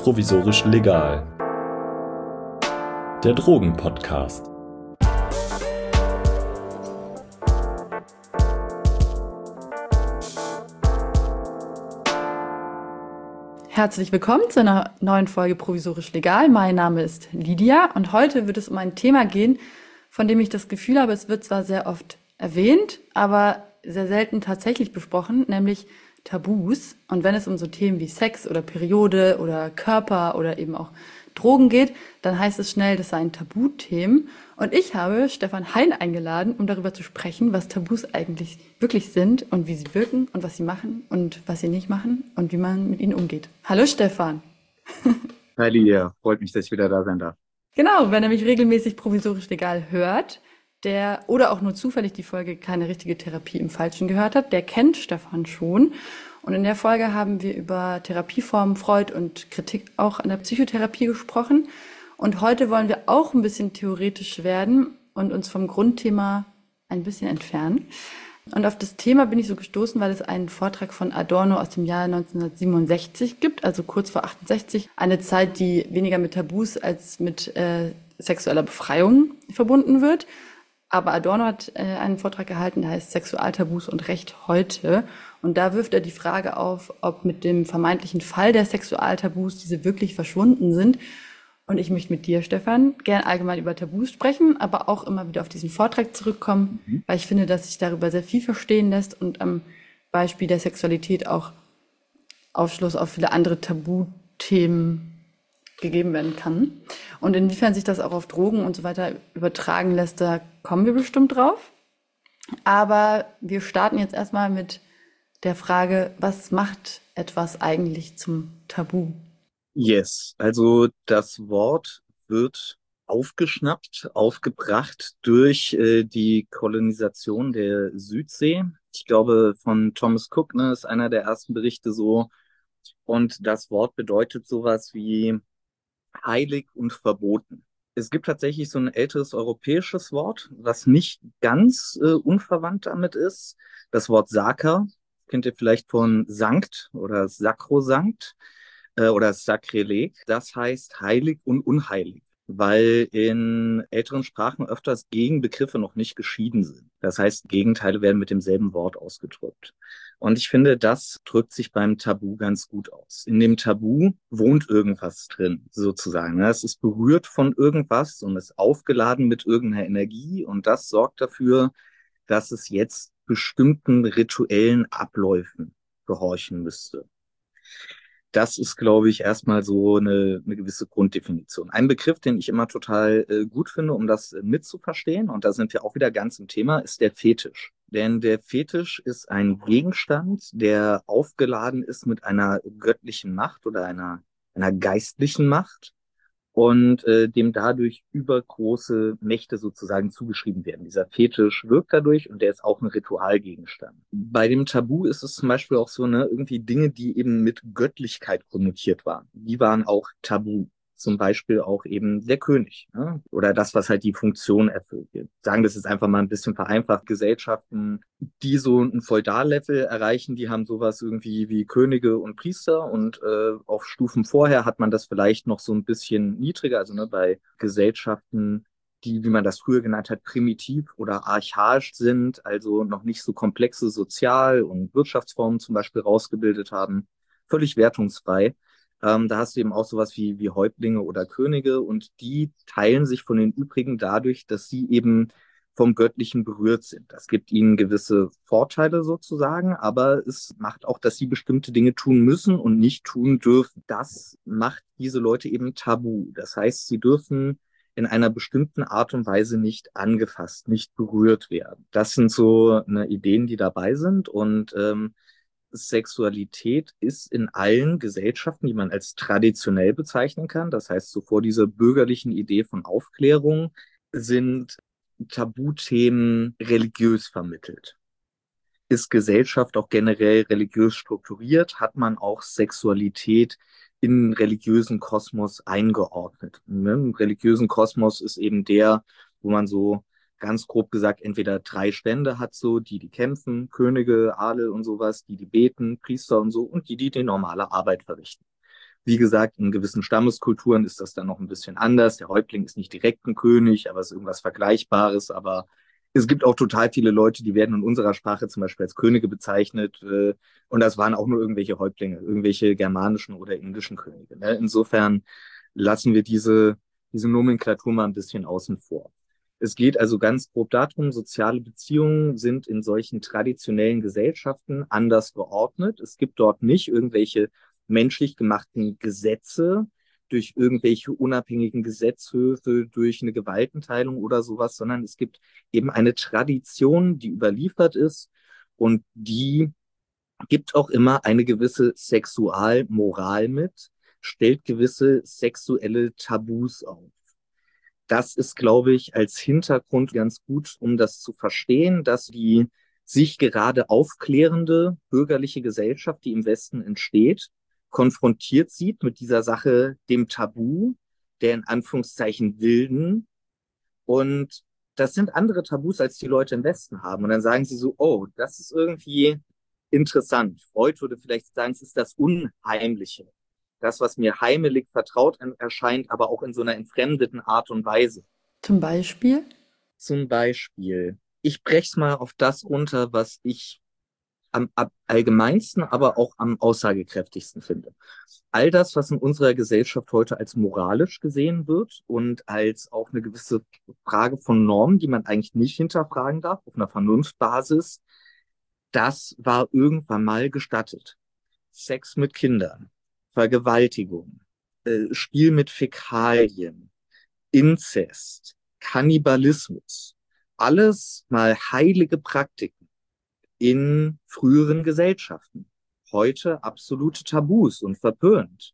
Provisorisch legal. Der Drogen-Podcast. Herzlich willkommen zu einer neuen Folge Provisorisch legal. Mein Name ist Lydia und heute wird es um ein Thema gehen, von dem ich das Gefühl habe, es wird zwar sehr oft erwähnt, aber sehr selten tatsächlich besprochen, nämlich Tabus. Und wenn es um so Themen wie Sex oder Periode oder Körper oder eben auch Drogen geht, dann heißt es schnell, das seien Tabuthemen. Und ich habe Stefan Hein eingeladen, um darüber zu sprechen, was Tabus eigentlich wirklich sind und wie sie wirken und was sie machen und was sie nicht machen und wie man mit ihnen umgeht. Hallo Stefan. Hi Lydia, freut mich, dass ich wieder da sein darf. Genau, wer nämlich regelmäßig provisorisch legal hört, der oder auch nur zufällig die Folge keine richtige Therapie im Falschen gehört hat, der kennt Stefan schon. Und in der Folge haben wir über Therapieformen, Freud und Kritik auch an der Psychotherapie gesprochen. Und heute wollen wir auch ein bisschen theoretisch werden und uns vom Grundthema ein bisschen entfernen. Und auf das Thema bin ich so gestoßen, weil es einen Vortrag von Adorno aus dem Jahr 1967 gibt, also kurz vor 68. Eine Zeit, die weniger mit Tabus als mit sexueller Befreiung verbunden wird. Aber Adorno hat einen Vortrag gehalten, der heißt Sexualtabus und Recht heute. Und da wirft er die Frage auf, ob mit dem vermeintlichen Fall der Sexualtabus diese wirklich verschwunden sind. Und ich möchte mit dir, Stefan, gern allgemein über Tabus sprechen, aber auch immer wieder auf diesen Vortrag zurückkommen, weil ich finde, dass sich darüber sehr viel verstehen lässt und am Beispiel der Sexualität auch Aufschluss auf viele andere Tabuthemen gegeben werden kann. Und inwiefern sich das auch auf Drogen und so weiter übertragen lässt, da kommen wir bestimmt drauf. Aber wir starten jetzt erstmal mit der Frage, was macht etwas eigentlich zum Tabu? Yes, also das Wort wird aufgeschnappt, aufgebracht durch die Kolonisation der Südsee. Ich glaube, von Thomas Cook, ne, ist einer der ersten Berichte so. Und das Wort bedeutet sowas wie heilig und verboten. Es gibt tatsächlich so ein älteres europäisches Wort, was nicht ganz unverwandt damit ist. Das Wort Sacra, kennt ihr vielleicht von Sankt oder Sakrosankt oder Sakrileg. Das heißt heilig und unheilig, weil in älteren Sprachen öfters Gegenbegriffe noch nicht geschieden sind. Das heißt, Gegenteile werden mit demselben Wort ausgedrückt. Und ich finde, das drückt sich beim Tabu ganz gut aus. In dem Tabu wohnt irgendwas drin, sozusagen. Es ist berührt von irgendwas und ist aufgeladen mit irgendeiner Energie. Und das sorgt dafür, dass es jetzt bestimmten rituellen Abläufen gehorchen müsste. Das ist, glaube ich, erstmal so eine gewisse Grunddefinition. Ein Begriff, den ich immer total gut finde, um das mitzuverstehen, und da sind wir auch wieder ganz im Thema, ist der Fetisch. Denn der Fetisch ist ein Gegenstand, der aufgeladen ist mit einer göttlichen Macht oder einer geistlichen Macht und dem dadurch übergroße Mächte sozusagen zugeschrieben werden. Dieser Fetisch wirkt dadurch und der ist auch ein Ritualgegenstand. Bei dem Tabu ist es zum Beispiel auch so, ne, irgendwie Dinge, die eben mit Göttlichkeit konnotiert waren, die waren auch Tabu. Zum Beispiel auch eben der König, ne? Oder das, was halt die Funktion erfüllt. Wir sagen das jetzt einfach mal ein bisschen vereinfacht. Gesellschaften, die so ein Feudallevel erreichen, die haben sowas irgendwie wie Könige und Priester und auf Stufen vorher hat man das vielleicht noch so ein bisschen niedriger, also ne, bei Gesellschaften, die, wie man das früher genannt hat, primitiv oder archaisch sind, also noch nicht so komplexe Sozial- und Wirtschaftsformen zum Beispiel rausgebildet haben, völlig wertungsfrei. Da hast du eben auch sowas wie Häuptlinge oder Könige und die teilen sich von den übrigen dadurch, dass sie eben vom Göttlichen berührt sind. Das gibt ihnen gewisse Vorteile sozusagen, aber es macht auch, dass sie bestimmte Dinge tun müssen und nicht tun dürfen. Das macht diese Leute eben tabu. Das heißt, sie dürfen in einer bestimmten Art und Weise nicht angefasst, nicht berührt werden. Das sind so Ideen, die dabei sind und Sexualität ist in allen Gesellschaften, die man als traditionell bezeichnen kann, das heißt, so vor dieser bürgerlichen Idee von Aufklärung, sind Tabuthemen religiös vermittelt. Ist Gesellschaft auch generell religiös strukturiert, hat man auch Sexualität in religiösen Kosmos eingeordnet. Im religiösen Kosmos ist eben der, wo man so ganz grob gesagt entweder drei Stände hat, so die kämpfen, Könige, Adel und sowas, die beten, Priester und so und die normale Arbeit verrichten. Wie gesagt, in gewissen Stammeskulturen ist das dann noch ein bisschen anders. Der Häuptling ist nicht direkt ein König, aber es ist irgendwas Vergleichbares. Aber es gibt auch total viele Leute, die werden in unserer Sprache zum Beispiel als Könige bezeichnet. Und das waren auch nur irgendwelche Häuptlinge, irgendwelche germanischen oder indischen Könige. Ne? Insofern lassen wir diese Nomenklatur mal ein bisschen außen vor. Es geht also ganz grob darum, soziale Beziehungen sind in solchen traditionellen Gesellschaften anders geordnet. Es gibt dort nicht irgendwelche menschlich gemachten Gesetze durch irgendwelche unabhängigen Gesetzhöfe, durch eine Gewaltenteilung oder sowas, sondern es gibt eben eine Tradition, die überliefert ist und die gibt auch immer eine gewisse Sexualmoral mit, stellt gewisse sexuelle Tabus auf. Das ist, glaube ich, als Hintergrund ganz gut, um das zu verstehen, dass die sich gerade aufklärende bürgerliche Gesellschaft, die im Westen entsteht, konfrontiert sieht mit dieser Sache, dem Tabu, der in Anführungszeichen Wilden. Und das sind andere Tabus, als die Leute im Westen haben. Und dann sagen sie so, oh, das ist irgendwie interessant. Freud würde vielleicht sagen, es ist das Unheimliche. Das, was mir heimelig vertraut erscheint, aber auch in so einer entfremdeten Art und Weise. Zum Beispiel? Zum Beispiel, ich brech's mal auf das runter, was ich am allgemeinsten, aber auch am aussagekräftigsten finde. All das, was in unserer Gesellschaft heute als moralisch gesehen wird und als auch eine gewisse Frage von Normen, die man eigentlich nicht hinterfragen darf, auf einer Vernunftbasis, das war irgendwann mal gestattet. Sex mit Kindern, Vergewaltigung, Spiel mit Fäkalien, Inzest, Kannibalismus, alles mal heilige Praktiken in früheren Gesellschaften. Heute absolute Tabus und verpönt.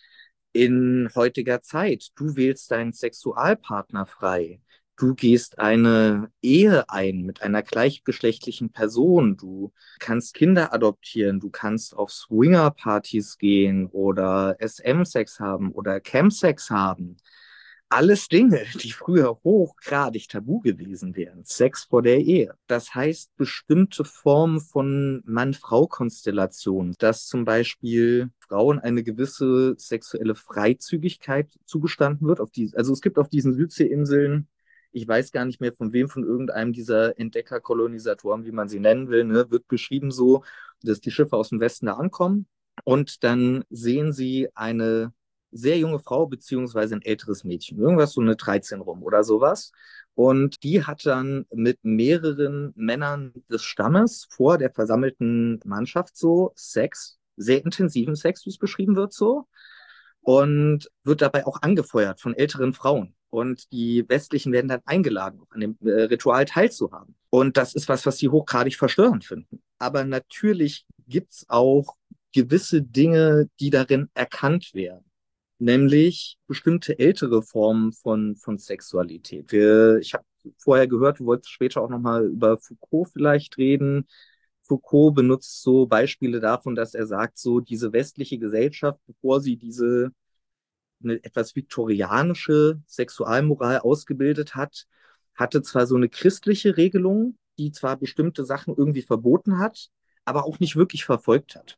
In heutiger Zeit, du wählst deinen Sexualpartner frei. Du gehst eine Ehe ein mit einer gleichgeschlechtlichen Person. Du kannst Kinder adoptieren. Du kannst auf Swinger-Partys gehen oder SM-Sex haben oder Chemsex haben. Alles Dinge, die früher hochgradig tabu gewesen wären. Sex vor der Ehe. Das heißt, bestimmte Formen von Mann-Frau-Konstellationen, dass zum Beispiel Frauen eine gewisse sexuelle Freizügigkeit zugestanden wird. Also es gibt auf diesen Südseeinseln, ich weiß gar nicht mehr von wem, von irgendeinem dieser Entdecker-Kolonisatoren, wie man sie nennen will, ne, wird beschrieben so, dass die Schiffe aus dem Westen da ankommen und dann sehen sie eine sehr junge Frau beziehungsweise ein älteres Mädchen, irgendwas so eine 13 rum oder sowas. Und die hat dann mit mehreren Männern des Stammes vor der versammelten Mannschaft so Sex, sehr intensiven Sex, wie es beschrieben wird, so. Und wird dabei auch angefeuert von älteren Frauen. Und die Westlichen werden dann eingeladen, an dem Ritual teilzuhaben. Und das ist was, was sie hochgradig verstörend finden. Aber natürlich gibt's auch gewisse Dinge, die darin erkannt werden, nämlich bestimmte ältere Formen von Sexualität. Ich habe vorher gehört, du wolltest später auch nochmal über Foucault vielleicht reden. Foucault benutzt so Beispiele davon, dass er sagt, so diese westliche Gesellschaft, bevor sie diese eine etwas viktorianische Sexualmoral ausgebildet hat, hatte zwar so eine christliche Regelung, die zwar bestimmte Sachen irgendwie verboten hat, aber auch nicht wirklich verfolgt hat.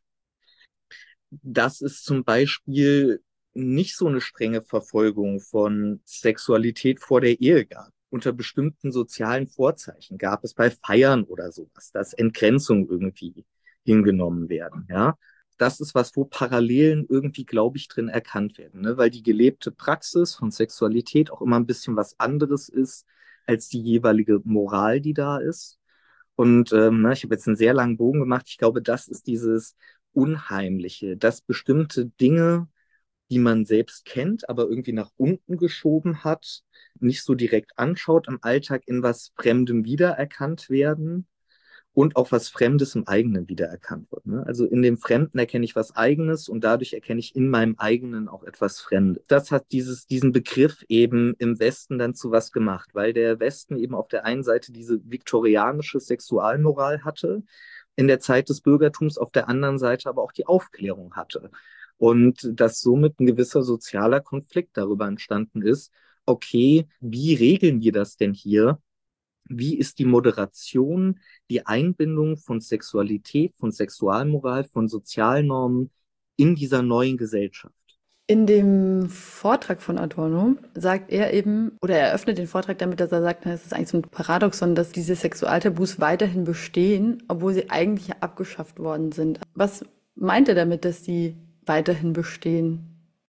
Dass es zum Beispiel nicht so eine strenge Verfolgung von Sexualität vor der Ehe gab. Unter bestimmten sozialen Vorzeichen gab es bei Feiern oder sowas, dass Entgrenzungen irgendwie hingenommen werden, ja. Das ist was, wo Parallelen irgendwie, glaube ich, drin erkannt werden, ne? Weil die gelebte Praxis von Sexualität auch immer ein bisschen was anderes ist als die jeweilige Moral, die da ist. Und ich habe jetzt einen sehr langen Bogen gemacht. Ich glaube, das ist dieses Unheimliche, dass bestimmte Dinge, die man selbst kennt, aber irgendwie nach unten geschoben hat, nicht so direkt anschaut, im Alltag in was Fremdem wiedererkannt werden und auch was Fremdes im eigenen wiedererkannt wird. Ne? Also in dem Fremden erkenne ich was Eigenes und dadurch erkenne ich in meinem eigenen auch etwas Fremdes. Das hat diesen Begriff eben im Westen dann zu was gemacht, weil der Westen eben auf der einen Seite diese viktorianische Sexualmoral hatte, in der Zeit des Bürgertums, auf der anderen Seite aber auch die Aufklärung hatte. Und dass somit ein gewisser sozialer Konflikt darüber entstanden ist, okay, wie regeln wir das denn hier? Wie ist die Moderation, die Einbindung von Sexualität, von Sexualmoral, von Sozialnormen in dieser neuen Gesellschaft? In dem Vortrag von Adorno sagt er eben, oder er eröffnet den Vortrag damit, dass er sagt, na, es ist eigentlich so ein Paradoxon, dass diese Sexualtabus weiterhin bestehen, obwohl sie eigentlich ja abgeschafft worden sind. Was meint er damit, dass die weiterhin bestehen?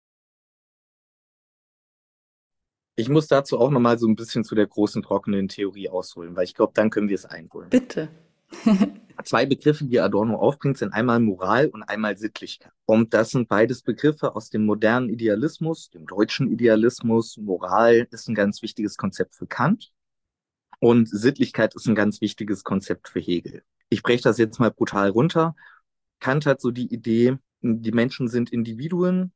Ich muss dazu auch nochmal so ein bisschen zu der großen trockenen Theorie ausholen, weil ich glaube, dann können wir es einholen. Bitte. Zwei Begriffe, die Adorno aufbringt, sind einmal Moral und einmal Sittlichkeit. Und das sind beides Begriffe aus dem modernen Idealismus, dem deutschen Idealismus. Moral ist ein ganz wichtiges Konzept für Kant und Sittlichkeit ist ein ganz wichtiges Konzept für Hegel. Ich breche das jetzt mal brutal runter. Kant hat so die Idee, die Menschen sind Individuen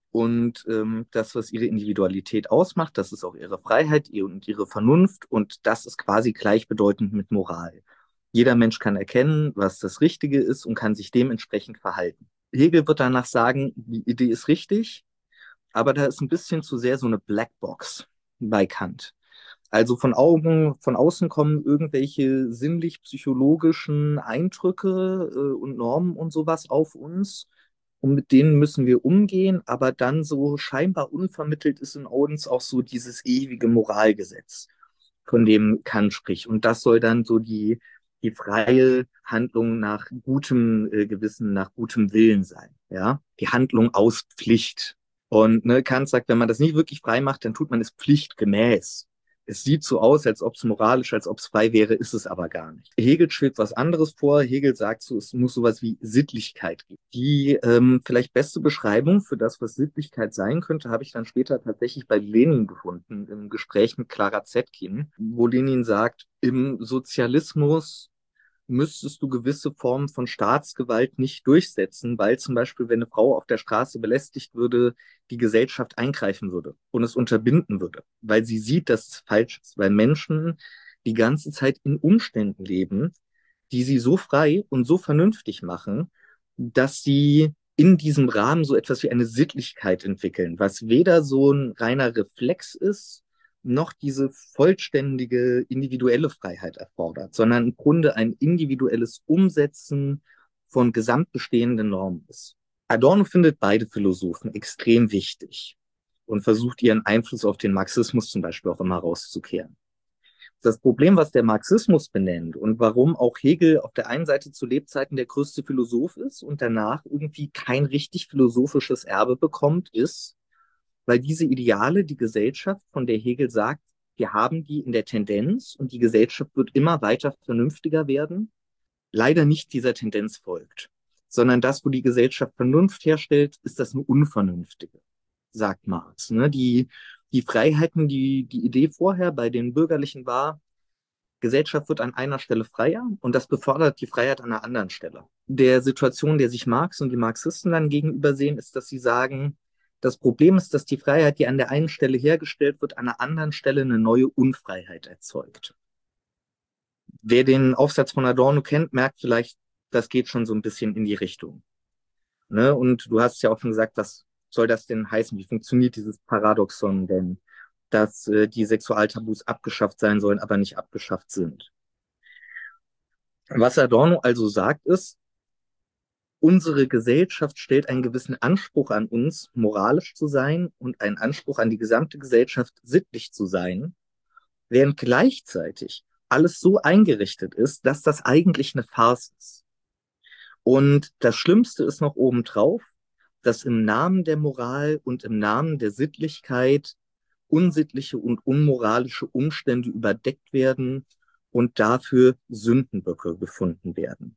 und das, was ihre Individualität ausmacht, das ist auch ihre Freiheit und ihre Vernunft und das ist quasi gleichbedeutend mit Moral. Jeder Mensch kann erkennen, was das Richtige ist und kann sich dementsprechend verhalten. Hegel wird danach sagen, die Idee ist richtig, aber da ist ein bisschen zu sehr so eine Blackbox bei Kant. Also von außen kommen irgendwelche sinnlich-psychologischen Eindrücke und Normen und sowas auf uns. Und mit denen müssen wir umgehen, aber dann so scheinbar unvermittelt ist in uns auch so dieses ewige Moralgesetz, von dem Kant spricht. Und das soll dann so die freie Handlung nach gutem Gewissen, nach gutem Willen sein. Ja, die Handlung aus Pflicht. Und ne, Kant sagt, wenn man das nicht wirklich frei macht, dann tut man es pflichtgemäß. Es sieht so aus, als ob es moralisch, als ob es frei wäre, ist es aber gar nicht. Hegel schwebt was anderes vor. Hegel sagt so, es muss sowas wie Sittlichkeit geben. Die vielleicht beste Beschreibung für das, was Sittlichkeit sein könnte, habe ich dann später tatsächlich bei Lenin gefunden, im Gespräch mit Clara Zetkin, wo Lenin sagt, im Sozialismus müsstest du gewisse Formen von Staatsgewalt nicht durchsetzen, weil zum Beispiel, wenn eine Frau auf der Straße belästigt würde, die Gesellschaft eingreifen würde und es unterbinden würde, weil sie sieht, dass es falsch ist, weil Menschen die ganze Zeit in Umständen leben, die sie so frei und so vernünftig machen, dass sie in diesem Rahmen so etwas wie eine Sittlichkeit entwickeln, was weder so ein reiner Reflex ist, noch diese vollständige individuelle Freiheit erfordert, sondern im Grunde ein individuelles Umsetzen von gesamtbestehenden Normen ist. Adorno findet beide Philosophen extrem wichtig und versucht ihren Einfluss auf den Marxismus zum Beispiel auch immer rauszukehren. Das Problem, was der Marxismus benennt und warum auch Hegel auf der einen Seite zu Lebzeiten der größte Philosoph ist und danach irgendwie kein richtig philosophisches Erbe bekommt, ist, weil diese Ideale, die Gesellschaft, von der Hegel sagt, wir haben die in der Tendenz und die Gesellschaft wird immer weiter vernünftiger werden, leider nicht dieser Tendenz folgt, sondern das, wo die Gesellschaft Vernunft herstellt, ist das eine unvernünftige, sagt Marx. Ne? Die Freiheiten, die Idee vorher bei den Bürgerlichen war, Gesellschaft wird an einer Stelle freier und das befördert die Freiheit an einer anderen Stelle. Der Situation, der sich Marx und die Marxisten dann gegenüber sehen, ist, dass sie sagen, das Problem ist, dass die Freiheit, die an der einen Stelle hergestellt wird, an der anderen Stelle eine neue Unfreiheit erzeugt. Wer den Aufsatz von Adorno kennt, merkt vielleicht, das geht schon so ein bisschen in die Richtung. Ne? Und du hast ja auch schon gesagt, was soll das denn heißen? Wie funktioniert dieses Paradoxon denn, dass die Sexualtabus abgeschafft sein sollen, aber nicht abgeschafft sind? Was Adorno also sagt, ist, unsere Gesellschaft stellt einen gewissen Anspruch an uns, moralisch zu sein und einen Anspruch an die gesamte Gesellschaft, sittlich zu sein, während gleichzeitig alles so eingerichtet ist, dass das eigentlich eine Farce ist. Und das Schlimmste ist noch obendrauf, dass im Namen der Moral und im Namen der Sittlichkeit unsittliche und unmoralische Umstände überdeckt werden und dafür Sündenböcke gefunden werden.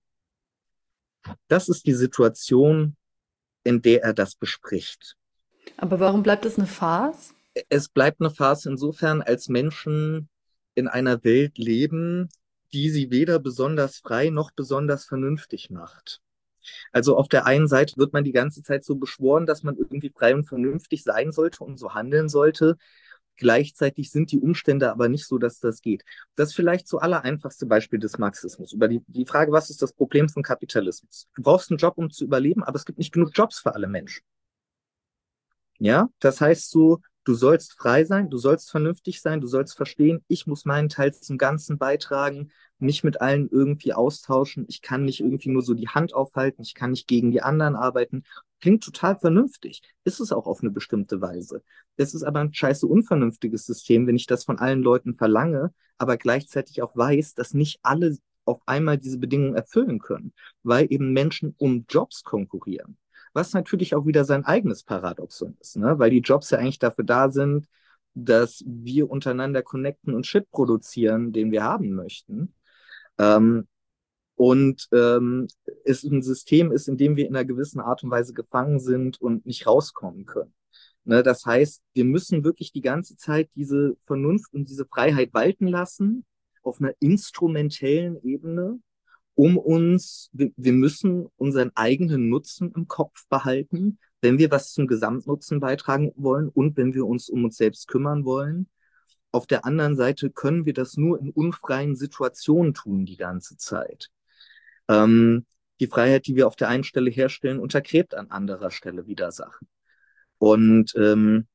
Das ist die Situation, in der er das bespricht. Aber warum bleibt es eine Farce? Es bleibt eine Farce insofern, als Menschen in einer Welt leben, die sie weder besonders frei noch besonders vernünftig macht. Also auf der einen Seite wird man die ganze Zeit so beschworen, dass man irgendwie frei und vernünftig sein sollte und so handeln sollte. Gleichzeitig sind die Umstände aber nicht so, dass das geht. Das ist vielleicht so allereinfachste Beispiel des Marxismus. Über die Frage, was ist das Problem von Kapitalismus? Du brauchst einen Job, um zu überleben, aber es gibt nicht genug Jobs für alle Menschen. Ja, das heißt so, Du sollst frei sein, du sollst vernünftig sein, du sollst verstehen, ich muss meinen Teil zum Ganzen beitragen, nicht mit allen irgendwie austauschen, ich kann nicht irgendwie nur so die Hand aufhalten, ich kann nicht gegen die anderen arbeiten. Klingt total vernünftig, ist es auch auf eine bestimmte Weise. Es ist aber ein scheiße unvernünftiges System, wenn ich das von allen Leuten verlange, aber gleichzeitig auch weiß, dass nicht alle auf einmal diese Bedingungen erfüllen können, weil eben Menschen um Jobs konkurrieren. Was natürlich auch wieder sein eigenes Paradoxon ist, ne? Weil die Jobs ja eigentlich dafür da sind, dass wir untereinander connecten und Shit produzieren, den wir haben möchten. Ähm, und es ein System ist, in dem wir in einer gewissen Art und Weise gefangen sind und nicht rauskommen können. Ne? Das heißt, wir müssen wirklich die ganze Zeit diese Vernunft und diese Freiheit walten lassen auf einer instrumentellen Ebene, wir müssen unseren eigenen Nutzen im Kopf behalten, wenn wir was zum Gesamtnutzen beitragen wollen und wenn wir uns um uns selbst kümmern wollen. Auf der anderen Seite können wir das nur in unfreien Situationen tun die ganze Zeit. Ähm, die Freiheit, die wir auf der einen Stelle herstellen, untergräbt an anderer Stelle wieder Sachen. Und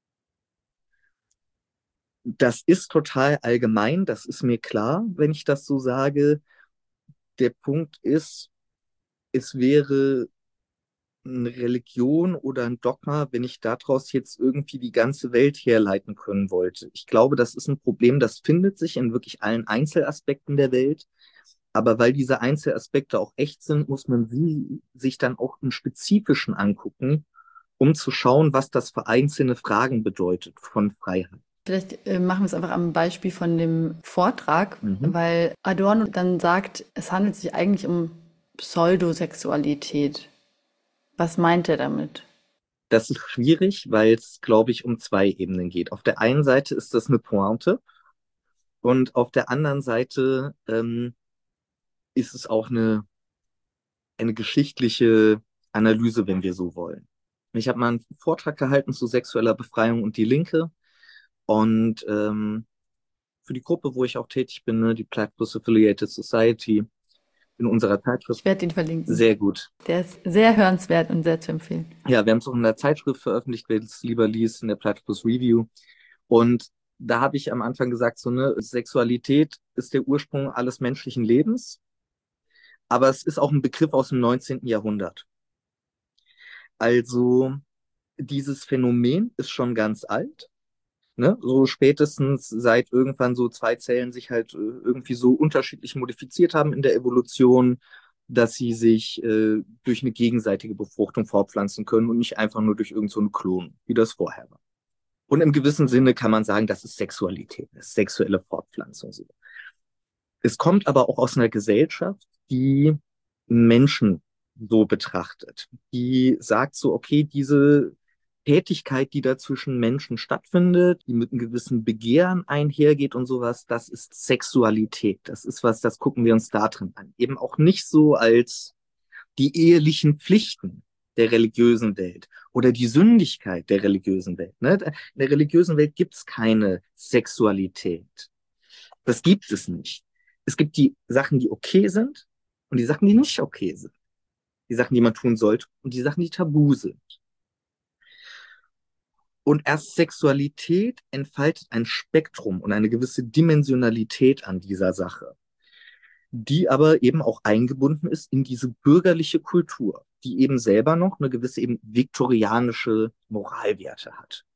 das ist total allgemein, das ist mir klar, wenn ich das so sage. Der Punkt ist, es wäre eine Religion oder ein Dogma, wenn ich daraus jetzt irgendwie die ganze Welt herleiten können wollte. Ich glaube, das ist ein Problem, das findet sich in wirklich allen Einzelaspekten der Welt. Aber weil diese Einzelaspekte auch echt sind, muss man sie sich dann auch im Spezifischen angucken, um zu schauen, was das für einzelne Fragen bedeutet von Freiheit. Vielleicht machen wir es einfach am Beispiel von dem Vortrag, Mhm. weil Adorno dann sagt, es handelt sich eigentlich um Pseudosexualität. Was meint er damit? Das ist schwierig, weil es, glaube ich, um zwei Ebenen geht. Auf der einen Seite ist das eine Pointe und auf der anderen Seite ist es auch eine geschichtliche Analyse, wenn wir so wollen. Ich habe mal einen Vortrag gehalten zu sexueller Befreiung und die Linke. Und für die Gruppe, wo ich auch tätig bin, ne, die Platypus Affiliated Society, in unserer Ich Zeitschrift, werde ihn verlinken. sehr gut. Der ist sehr hörenswert und sehr zu empfehlen. Ja, wir haben es auch in der Zeitschrift veröffentlicht, wer es lieber liest, in der Platypus Review. Und da habe ich am Anfang gesagt, so ne, Sexualität ist der Ursprung alles menschlichen Lebens, aber es ist auch ein Begriff aus dem 19. Jahrhundert. Also dieses Phänomen ist schon ganz alt. Ne? So spätestens seit irgendwann so zwei Zellen sich halt irgendwie so unterschiedlich modifiziert haben in der Evolution, dass sie sich durch eine gegenseitige Befruchtung fortpflanzen können und nicht einfach nur durch irgend so einen Klon, wie das vorher war. Und im gewissen Sinne kann man sagen, das ist Sexualität, das ist sexuelle Fortpflanzung. So. Es kommt aber auch aus einer Gesellschaft, die Menschen so betrachtet, die sagt so, okay, diese Tätigkeit, die da zwischen Menschen stattfindet, die mit einem gewissen Begehren einhergeht und sowas, das ist Sexualität. Das ist was, das gucken wir uns da drin an. Eben auch nicht so als die ehelichen Pflichten der religiösen Welt oder die Sündigkeit der religiösen Welt. Ne? In der religiösen Welt gibt es keine Sexualität. Das gibt es nicht. Es gibt die Sachen, die okay sind und die Sachen, die nicht okay sind. Die Sachen, die man tun sollte und die Sachen, die tabu sind. Und erst Sexualität entfaltet ein Spektrum und eine gewisse Dimensionalität an dieser Sache, die aber eben auch eingebunden ist in diese bürgerliche Kultur, die eben selber noch eine gewisse eben viktorianische Moralwerte hat.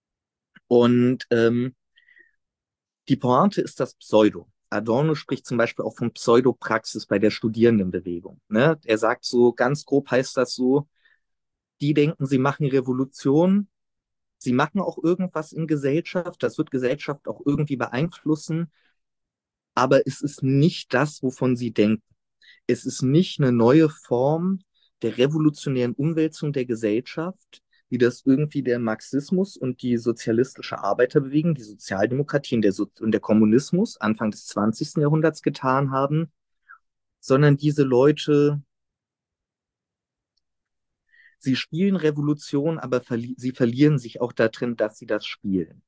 Und die Pointe ist das Pseudo. Adorno spricht zum Beispiel auch von Pseudopraxis bei der Studierendenbewegung. Ne? Er sagt so, ganz grob heißt das so, die denken, sie machen Revolution, sie machen auch irgendwas in Gesellschaft, das wird Gesellschaft auch irgendwie beeinflussen, aber es ist nicht das, wovon sie denken. Es ist nicht eine neue Form der revolutionären Umwälzung der Gesellschaft, wie das irgendwie der Marxismus und die sozialistische Arbeiterbewegung, die Sozialdemokratie und der Kommunismus Anfang des 20. Jahrhunderts getan haben, sondern diese Leute, sie spielen Revolution, aber sie verlieren sich auch darin, dass sie das spielen.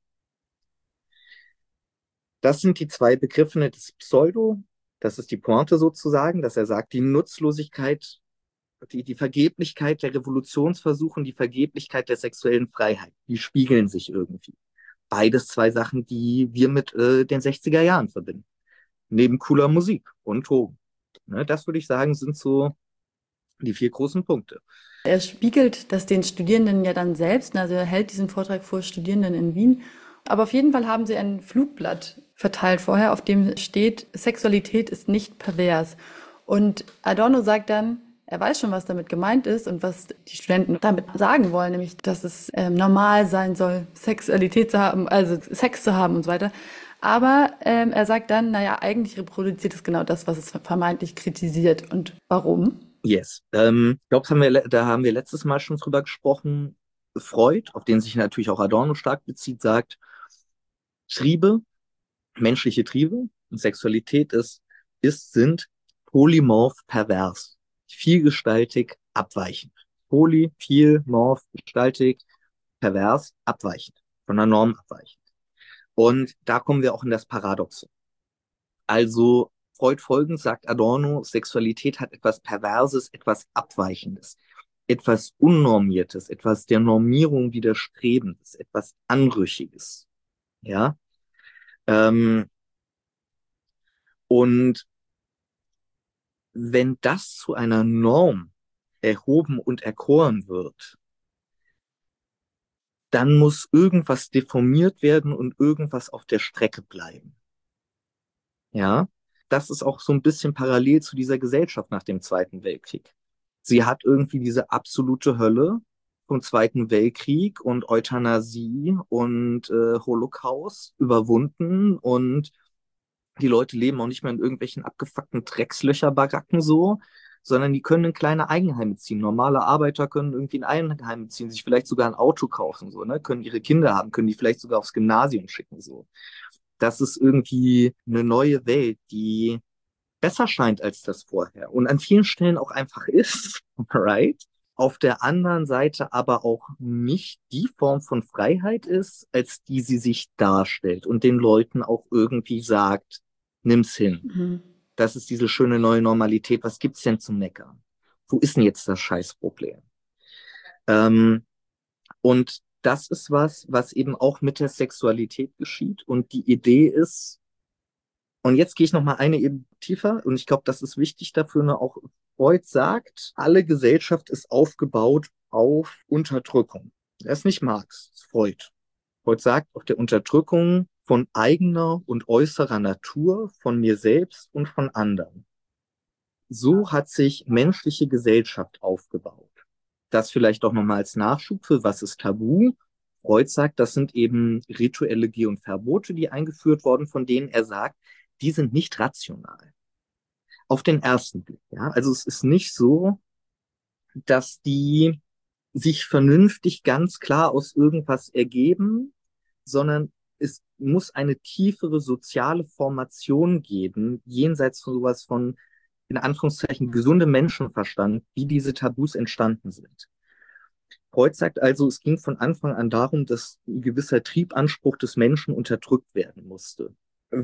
Das sind die zwei Begriffe des Pseudo. Das ist die Pointe sozusagen, dass er sagt, die Nutzlosigkeit die Vergeblichkeit der Revolutionsversuche und die Vergeblichkeit der sexuellen Freiheit, die spiegeln sich irgendwie. Beides zwei Sachen, die wir mit den 60er Jahren verbinden. Neben cooler Musik und Drogen. Ne, das würde ich sagen, sind so die 4 großen Punkte. Er spiegelt das den Studierenden ja dann selbst, also er hält diesen Vortrag vor Studierenden in Wien. Aber auf jeden Fall haben sie ein Flugblatt verteilt vorher, auf dem steht, Sexualität ist nicht pervers. Und Adorno sagt dann, er weiß schon, was damit gemeint ist und was die Studenten damit sagen wollen, nämlich, dass es normal sein soll, Sexualität zu haben, also Sex zu haben und so weiter. Aber er sagt dann, naja, eigentlich reproduziert es genau das, was es vermeintlich kritisiert. Und warum? Yes. Ich glaube, da haben wir letztes Mal schon drüber gesprochen. Freud, auf den sich natürlich auch Adorno stark bezieht, sagt, Triebe, menschliche Triebe und Sexualität sind polymorph pervers. Vielgestaltig abweichend. Poly, viel, morph, gestaltig, pervers, abweichend. Von der Norm abweichend. Und da kommen wir auch in das Paradoxe. Also Freud folgend sagt Adorno, Sexualität hat etwas Perverses, etwas Abweichendes, etwas Unnormiertes, etwas der Normierung widerstrebendes, etwas Anrüchiges. Ja. Und wenn das zu einer Norm erhoben und erkoren wird, dann muss irgendwas deformiert werden und irgendwas auf der Strecke bleiben. Ja, das ist auch so ein bisschen parallel zu dieser Gesellschaft nach dem Zweiten Weltkrieg. Sie hat irgendwie diese absolute Hölle vom Zweiten Weltkrieg und Euthanasie und Holocaust überwunden und die Leute leben auch nicht mehr in irgendwelchen abgefuckten Dreckslöcherbaracken so, sondern die können in kleine Eigenheime ziehen. Normale Arbeiter können irgendwie in Eigenheime ziehen, sich vielleicht sogar ein Auto kaufen, so, ne? Können ihre Kinder haben, können die vielleicht sogar aufs Gymnasium schicken, so. Das ist irgendwie eine neue Welt, die besser scheint als das vorher und an vielen Stellen auch einfach ist, right? Auf der anderen Seite aber auch nicht die Form von Freiheit ist, als die sie sich darstellt und den Leuten auch irgendwie sagt, nimm's hin. Mhm. Das ist diese schöne neue Normalität. Was gibt's denn zum Meckern? Wo ist denn jetzt das Scheißproblem? Und das ist was eben auch mit der Sexualität geschieht. Und die Idee ist, und jetzt gehe ich noch mal eine Ebene tiefer, und ich glaube, das ist wichtig dafür, ne, auch Freud sagt, alle Gesellschaft ist aufgebaut auf Unterdrückung. Das ist nicht Marx, das ist Freud. Freud sagt auf der Unterdrückung von eigener und äußerer Natur, von mir selbst und von anderen. So hat sich menschliche Gesellschaft aufgebaut. Das vielleicht auch nochmal als Nachschub für was ist Tabu. Freud sagt, das sind eben rituelle Geh- und Verbote, die eingeführt wurden, von denen er sagt, die sind nicht rational. Auf den ersten Blick, ja. Also es ist nicht so, dass die sich vernünftig ganz klar aus irgendwas ergeben, sondern es muss eine tiefere soziale Formation geben, jenseits von sowas von, in Anführungszeichen, gesundem Menschenverstand, wie diese Tabus entstanden sind. Freud sagt also, es ging von Anfang an darum, dass ein gewisser Triebanspruch des Menschen unterdrückt werden musste.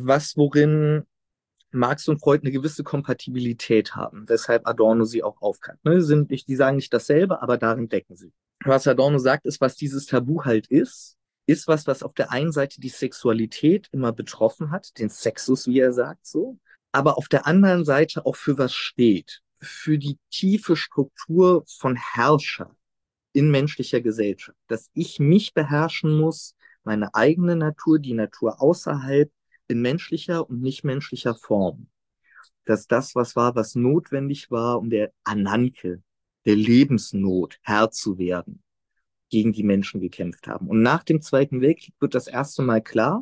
Worin Marx und Freud eine gewisse Kompatibilität haben, weshalb Adorno sie auch aufgreift. Ne, die sagen nicht dasselbe, aber darin decken sie. Was Adorno sagt, ist, was dieses Tabu halt ist was auf der einen Seite die Sexualität immer betroffen hat, den Sexus, wie er sagt, so, aber auf der anderen Seite auch für was steht. Für die tiefe Struktur von Herrschaft in menschlicher Gesellschaft. Dass ich mich beherrschen muss, meine eigene Natur, die Natur außerhalb, in menschlicher und nichtmenschlicher Form. Dass das was war, was notwendig war, um der Ananke, der Lebensnot Herr zu werden, gegen die Menschen gekämpft haben. Und nach dem Zweiten Weltkrieg wird das erste Mal klar,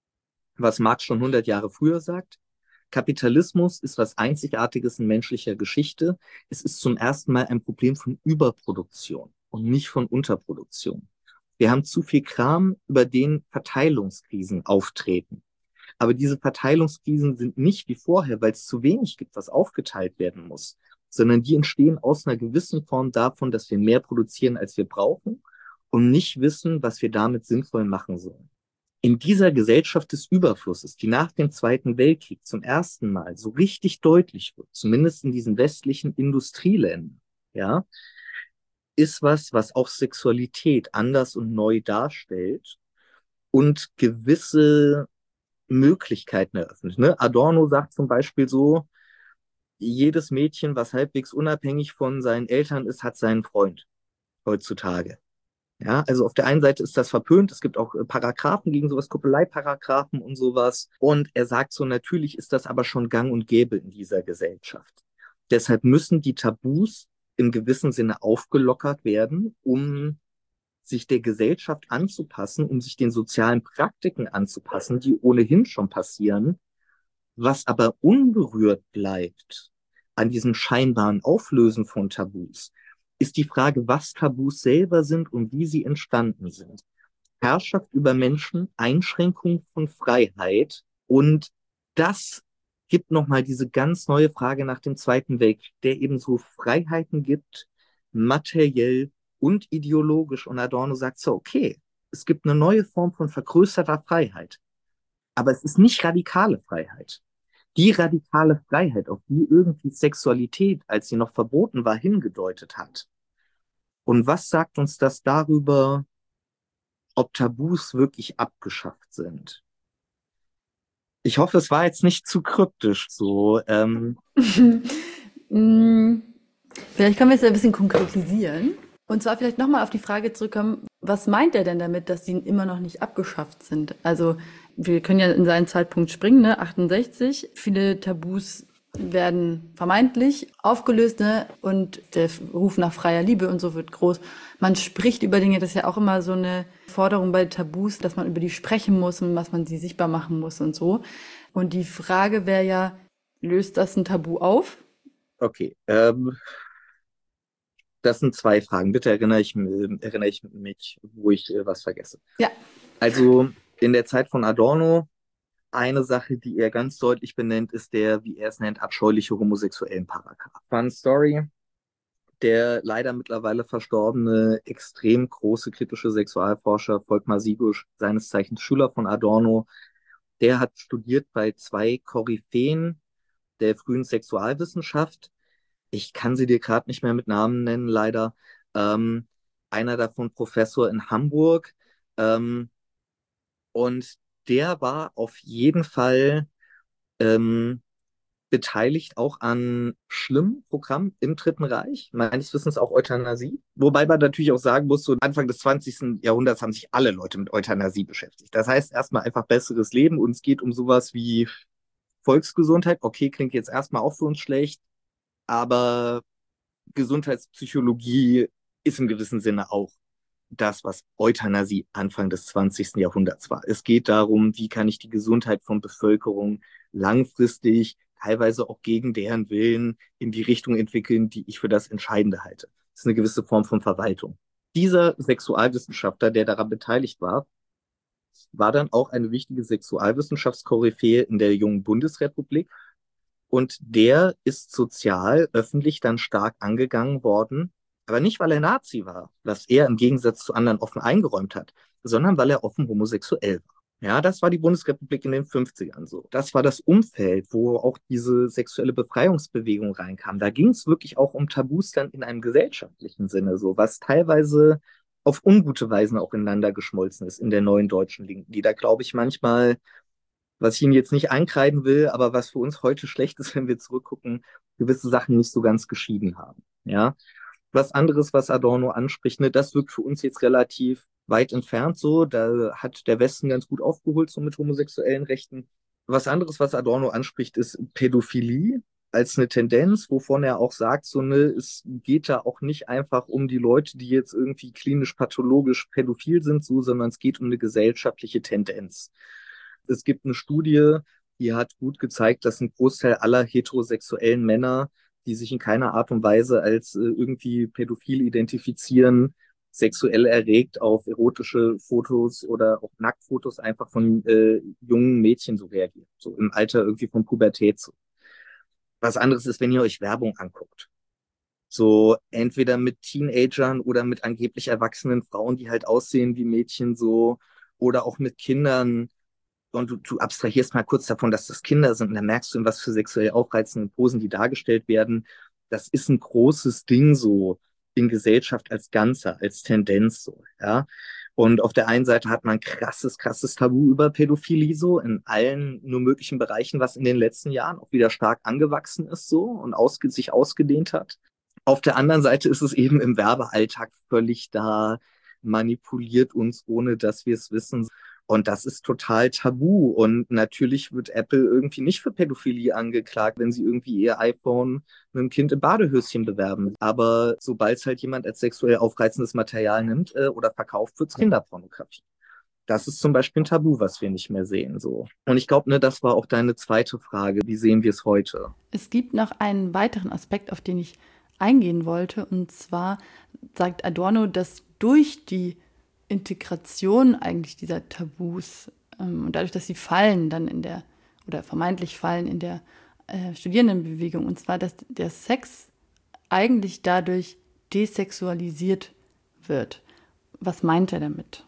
was Marx schon 100 Jahre früher sagt. Kapitalismus ist was Einzigartiges in menschlicher Geschichte. Es ist zum ersten Mal ein Problem von Überproduktion und nicht von Unterproduktion. Wir haben zu viel Kram, über den Verteilungskrisen auftreten. Aber diese Verteilungskrisen sind nicht wie vorher, weil es zu wenig gibt, was aufgeteilt werden muss, sondern die entstehen aus einer gewissen Form davon, dass wir mehr produzieren, als wir brauchen und nicht wissen, was wir damit sinnvoll machen sollen. In dieser Gesellschaft des Überflusses, die nach dem Zweiten Weltkrieg zum ersten Mal so richtig deutlich wird, zumindest in diesen westlichen Industrieländern, ja, ist was auch Sexualität anders und neu darstellt und gewisse Möglichkeiten eröffnet. Ne? Adorno sagt zum Beispiel so, jedes Mädchen, was halbwegs unabhängig von seinen Eltern ist, hat seinen Freund heutzutage. Ja, also auf der einen Seite ist das verpönt, es gibt auch Paragraphen gegen sowas, Koppeleiparagraphen und sowas. Und er sagt so, natürlich ist das aber schon gang und gäbe in dieser Gesellschaft. Deshalb müssen die Tabus im gewissen Sinne aufgelockert werden, um sich der Gesellschaft anzupassen, um sich den sozialen Praktiken anzupassen, die ohnehin schon passieren. Was aber unberührt bleibt an diesem scheinbaren Auflösen von Tabus, ist die Frage, was Tabus selber sind und wie sie entstanden sind. Herrschaft über Menschen, Einschränkung von Freiheit, und das gibt nochmal diese ganz neue Frage nach dem Zweiten Weltkrieg, der eben so Freiheiten gibt, materiell und ideologisch. Und Adorno sagt so, okay, es gibt eine neue Form von vergrößerter Freiheit, aber es ist nicht radikale Freiheit. Die radikale Freiheit, auf die irgendwie Sexualität, als sie noch verboten war, hingedeutet hat. Und was sagt uns das darüber, ob Tabus wirklich abgeschafft sind? Ich hoffe, es war jetzt nicht zu kryptisch so. Mm, Vielleicht können wir es ja ein bisschen konkretisieren. Und zwar vielleicht nochmal auf die Frage zurückkommen, was meint er denn damit, dass die immer noch nicht abgeschafft sind? Also wir können ja in seinen Zeitpunkt springen, ne? 68. Viele Tabus werden vermeintlich aufgelöst, ne? Und der Ruf nach freier Liebe und so wird groß. Man spricht über Dinge, das ist ja auch immer so eine Forderung bei Tabus, dass man über die sprechen muss und was man sie sichtbar machen muss und so. Und die Frage wäre ja, löst das ein Tabu auf? Okay, das sind zwei Fragen. Bitte erinnere ich mich, wo ich was vergesse. Ja. Also in der Zeit von Adorno, eine Sache, die er ganz deutlich benennt, ist der, wie er es nennt, abscheuliche homosexuellen Paragraph. Fun Story. Der leider mittlerweile verstorbene, extrem große kritische Sexualforscher Volkmar Sigusch, seines Zeichens Schüler von Adorno, der hat studiert bei zwei Koryphäen der frühen Sexualwissenschaft. Ich kann sie dir gerade nicht mehr mit Namen nennen, leider. Ähm, einer davon Professor in Hamburg. Ähm, und der war auf jeden Fall ähm, beteiligt auch an schlimmen Programmen im Dritten Reich, meines Wissens auch Euthanasie. Wobei man natürlich auch sagen muss, so Anfang des 20. Jahrhunderts haben sich alle Leute mit Euthanasie beschäftigt. Das heißt erstmal einfach besseres Leben, und es geht um sowas wie Volksgesundheit. Okay, klingt jetzt erstmal auch für uns schlecht, aber Gesundheitspsychologie ist im gewissen Sinne auch das, was Euthanasie Anfang des 20. Jahrhunderts war. Es geht darum, wie kann ich die Gesundheit von Bevölkerung langfristig, teilweise auch gegen deren Willen, in die Richtung entwickeln, die ich für das Entscheidende halte. Das ist eine gewisse Form von Verwaltung. Dieser Sexualwissenschaftler, der daran beteiligt war, war dann auch eine wichtige Sexualwissenschaftskoryphäe in der jungen Bundesrepublik. Und der ist sozial, öffentlich dann stark angegangen worden, aber nicht, weil er Nazi war, was er im Gegensatz zu anderen offen eingeräumt hat, sondern weil er offen homosexuell war. Ja, das war die Bundesrepublik in den 50ern so. Das war das Umfeld, wo auch diese sexuelle Befreiungsbewegung reinkam. Da ging es wirklich auch um Tabus dann in einem gesellschaftlichen Sinne, so was teilweise auf ungute Weisen auch ineinander geschmolzen ist in der neuen deutschen Linken, die da, glaube ich, manchmal, was ich Ihnen jetzt nicht einkreiden will, aber was für uns heute schlecht ist, wenn wir zurückgucken, gewisse Sachen nicht so ganz geschieden haben. Ja, was anderes, was Adorno anspricht, ne, das wirkt für uns jetzt relativ weit entfernt so. Da hat der Westen ganz gut aufgeholt, so mit homosexuellen Rechten. Was anderes, was Adorno anspricht, ist Pädophilie als eine Tendenz, wovon er auch sagt, so, ne, es geht da auch nicht einfach um die Leute, die jetzt irgendwie klinisch pathologisch pädophil sind, so, sondern es geht um eine gesellschaftliche Tendenz. Es gibt eine Studie, die hat gut gezeigt, dass ein Großteil aller heterosexuellen Männer, die sich in keiner Art und Weise als irgendwie pädophil identifizieren, sexuell erregt auf erotische Fotos oder auch Nacktfotos einfach von jungen Mädchen so reagieren. So im Alter irgendwie von Pubertät. So. Was anderes ist, wenn ihr euch Werbung anguckt. So entweder mit Teenagern oder mit angeblich erwachsenen Frauen, die halt aussehen wie Mädchen so, oder auch mit Kindern, und du abstrahierst mal kurz davon, dass das Kinder sind, und dann merkst du, in was für sexuell aufreizenden Posen die dargestellt werden. Das ist ein großes Ding so in Gesellschaft als Ganzer, als Tendenz so, ja. Und auf der einen Seite hat man krasses Tabu über Pädophilie so in allen nur möglichen Bereichen, was in den letzten Jahren auch wieder stark angewachsen ist so und sich ausgedehnt hat. Auf der anderen Seite ist es eben im Werbealltag völlig da, manipuliert uns, ohne dass wir es wissen. Und das ist total tabu. Und natürlich wird Apple irgendwie nicht für Pädophilie angeklagt, wenn sie irgendwie ihr iPhone mit einem Kind im Badehöschen bewerben. Aber sobald es halt jemand als sexuell aufreizendes Material nimmt oder verkauft, wird es Kinderpornografie. Das ist zum Beispiel ein Tabu, was wir nicht mehr sehen. So. Und ich glaube, ne, das war auch deine zweite Frage. Wie sehen wir es heute? Es gibt noch einen weiteren Aspekt, auf den ich eingehen wollte. Und zwar sagt Adorno, dass durch die Integration eigentlich dieser Tabus und dadurch, dass sie fallen dann oder vermeintlich fallen in der Studierendenbewegung, und zwar, dass der Sex eigentlich dadurch desexualisiert wird. Was meint er damit?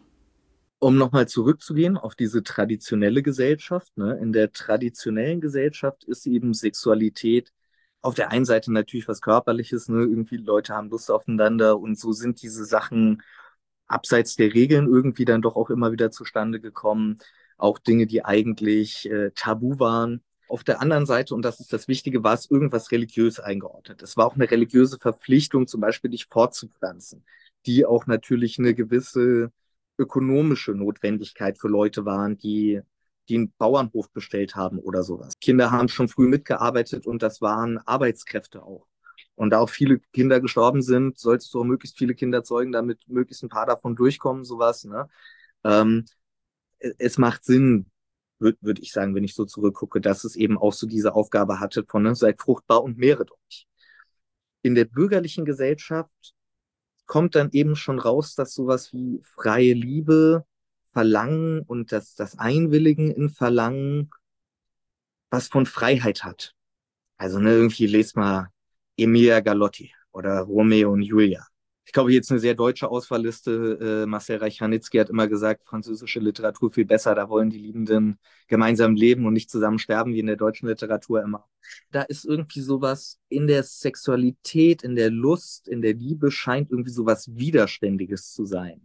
Um nochmal zurückzugehen auf diese traditionelle Gesellschaft, ne? In der traditionellen Gesellschaft ist eben Sexualität auf der einen Seite natürlich was Körperliches, ne? Irgendwie Leute haben Lust aufeinander und so sind diese Sachen abseits der Regeln irgendwie dann doch auch immer wieder zustande gekommen. Auch Dinge, die eigentlich tabu waren. Auf der anderen Seite, und das ist das Wichtige, war es irgendwas religiös eingeordnet. Es war auch eine religiöse Verpflichtung, zum Beispiel dich fortzupflanzen, die auch natürlich eine gewisse ökonomische Notwendigkeit für Leute waren, die einen Bauernhof bestellt haben oder sowas. Kinder haben schon früh mitgearbeitet und das waren Arbeitskräfte auch. Und da auch viele Kinder gestorben sind, solltest du auch möglichst viele Kinder zeugen, damit möglichst ein paar davon durchkommen, sowas. Ne? Ähm, es macht Sinn, würd ich sagen, wenn ich so zurückgucke, dass es eben auch so diese Aufgabe hatte von, ne, seid fruchtbar und mehret euch. In der bürgerlichen Gesellschaft kommt dann eben schon raus, dass sowas wie freie Liebe, Verlangen und das Einwilligen in Verlangen was von Freiheit hat. Also ne, irgendwie lest mal Emilia Galotti oder Romeo und Julia. Ich glaube, jetzt eine sehr deutsche Auswahlliste. Marcel Reich-Ranitzky hat immer gesagt, französische Literatur viel besser, da wollen die Liebenden gemeinsam leben und nicht zusammen sterben, wie in der deutschen Literatur immer. Da ist irgendwie sowas in der Sexualität, in der Lust, in der Liebe scheint irgendwie sowas Widerständiges zu sein.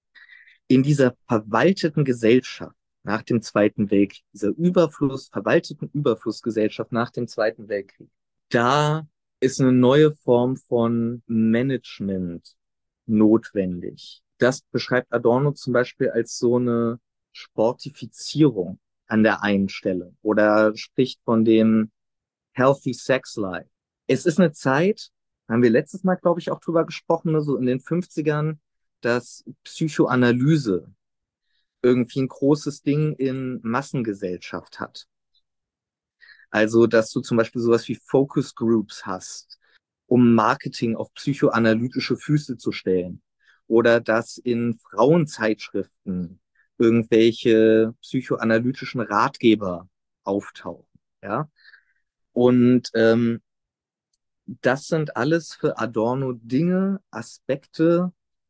In dieser verwalteten Gesellschaft nach dem Zweiten Weltkrieg, dieser verwalteten Überflussgesellschaft nach dem Zweiten Weltkrieg, da ist eine neue Form von Management notwendig. Das beschreibt Adorno zum Beispiel als so eine Sportifizierung an der einen Stelle oder spricht von dem Healthy Sex Life. Es ist eine Zeit, haben wir letztes Mal, glaube ich, auch drüber gesprochen, ne, so in den 50ern, dass Psychoanalyse irgendwie ein großes Ding in Massengesellschaft hat. Also, dass du zum Beispiel sowas wie Focus Groups hast, um Marketing auf psychoanalytische Füße zu stellen. Oder dass in Frauenzeitschriften irgendwelche psychoanalytischen Ratgeber auftauchen. Ja? Und das sind alles für Adorno Dinge, Aspekte,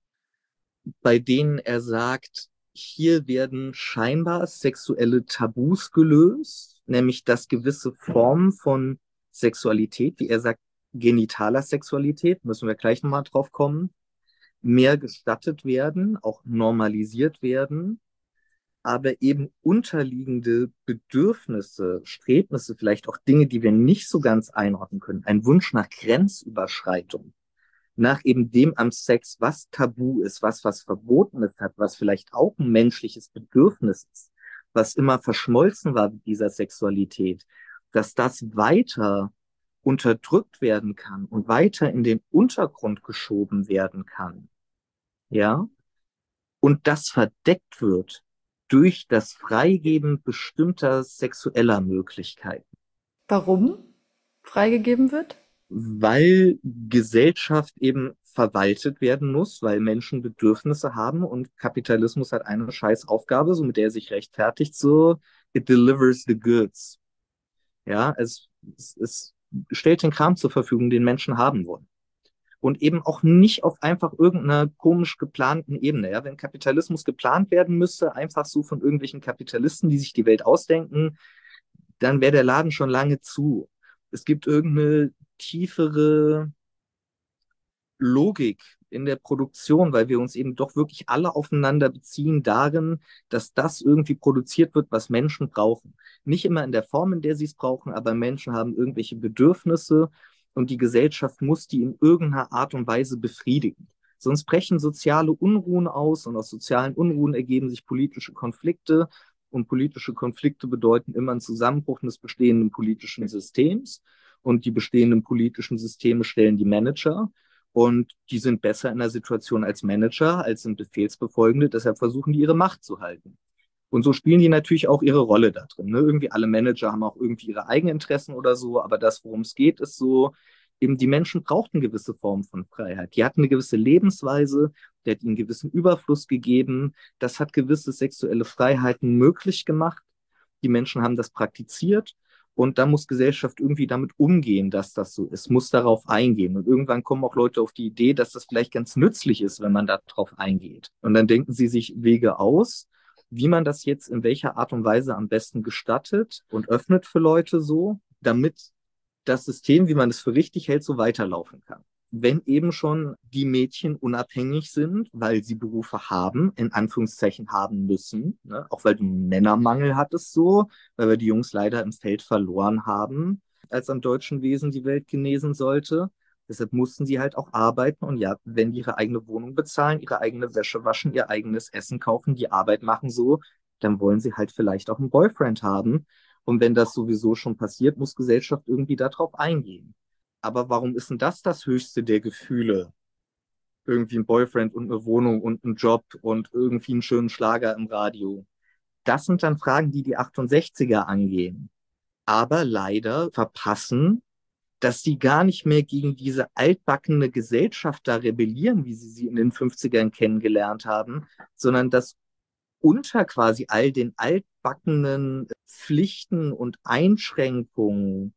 bei denen er sagt, hier werden scheinbar sexuelle Tabus gelöst, nämlich dass gewisse Formen von Sexualität, wie er sagt, genitaler Sexualität, müssen wir gleich nochmal drauf kommen, mehr gestattet werden, auch normalisiert werden, aber eben unterliegende Bedürfnisse, Strebnisse, vielleicht auch Dinge, die wir nicht so ganz einordnen können, ein Wunsch nach Grenzüberschreitung, nach eben dem am Sex, was tabu ist, was Verbotenes hat, was vielleicht auch ein menschliches Bedürfnis ist, was immer verschmolzen war mit dieser Sexualität, dass das weiter unterdrückt werden kann und weiter in den Untergrund geschoben werden kann. Ja? Und das verdeckt wird durch das Freigeben bestimmter sexueller Möglichkeiten. Warum freigegeben wird? Weil Gesellschaft eben verwaltet werden muss, weil Menschen Bedürfnisse haben und Kapitalismus hat eine scheiß Aufgabe, so mit der er sich rechtfertigt, so it delivers the goods. Ja, es stellt den Kram zur Verfügung, den Menschen haben wollen. Und eben auch nicht auf einfach irgendeiner komisch geplanten Ebene. Ja, wenn Kapitalismus geplant werden müsste, einfach so von irgendwelchen Kapitalisten, die sich die Welt ausdenken, dann wäre der Laden schon lange zu. Es gibt irgendeine tiefere Logik in der Produktion, weil wir uns eben doch wirklich alle aufeinander beziehen darin, dass das irgendwie produziert wird, was Menschen brauchen. Nicht immer in der Form, in der sie es brauchen, aber Menschen haben irgendwelche Bedürfnisse und die Gesellschaft muss die in irgendeiner Art und Weise befriedigen. Sonst brechen soziale Unruhen aus und aus sozialen Unruhen ergeben sich politische Konflikte und politische Konflikte bedeuten immer einen Zusammenbruch des bestehenden politischen Systems und die bestehenden politischen Systeme stellen die Manager und die sind besser in der Situation als Manager, als sind Befehlsbefolgende, deshalb versuchen die ihre Macht zu halten. Und so spielen die natürlich auch ihre Rolle da drin. Ne? Irgendwie alle Manager haben auch irgendwie ihre eigenen Interessen oder so, aber das, worum es geht, ist so, eben die Menschen brauchten gewisse Formen von Freiheit. Die hatten eine gewisse Lebensweise, der hat ihnen einen gewissen Überfluss gegeben. Das hat gewisse sexuelle Freiheiten möglich gemacht. Die Menschen haben das praktiziert und da muss Gesellschaft irgendwie damit umgehen, dass das so ist, muss darauf eingehen. Und irgendwann kommen auch Leute auf die Idee, dass das vielleicht ganz nützlich ist, wenn man darauf eingeht. Und dann denken sie sich Wege aus, wie man das jetzt in welcher Art und Weise am besten gestattet und öffnet für Leute so, damit das System, wie man es für richtig hält, so weiterlaufen kann. Wenn eben schon die Mädchen unabhängig sind, weil sie Berufe haben, in Anführungszeichen haben müssen, ne? Auch weil du einen Männermangel hattest so, weil wir die Jungs leider im Feld verloren haben, als am deutschen Wesen die Welt genesen sollte. Deshalb mussten sie halt auch arbeiten und ja, wenn die ihre eigene Wohnung bezahlen, ihre eigene Wäsche waschen, ihr eigenes Essen kaufen, die Arbeit machen so, dann wollen sie halt vielleicht auch einen Boyfriend haben. Und wenn das sowieso schon passiert, muss Gesellschaft irgendwie darauf eingehen. Aber warum ist denn das höchste der Gefühle? Irgendwie ein Boyfriend und eine Wohnung und einen Job und irgendwie einen schönen Schlager im Radio. Das sind dann Fragen, die die 68er angehen. Aber leider verpassen, dass sie gar nicht mehr gegen diese altbackene Gesellschaft da rebellieren, wie sie in den 50ern kennengelernt haben, sondern dass unter quasi all den altbackenen Pflichten und Einschränkungen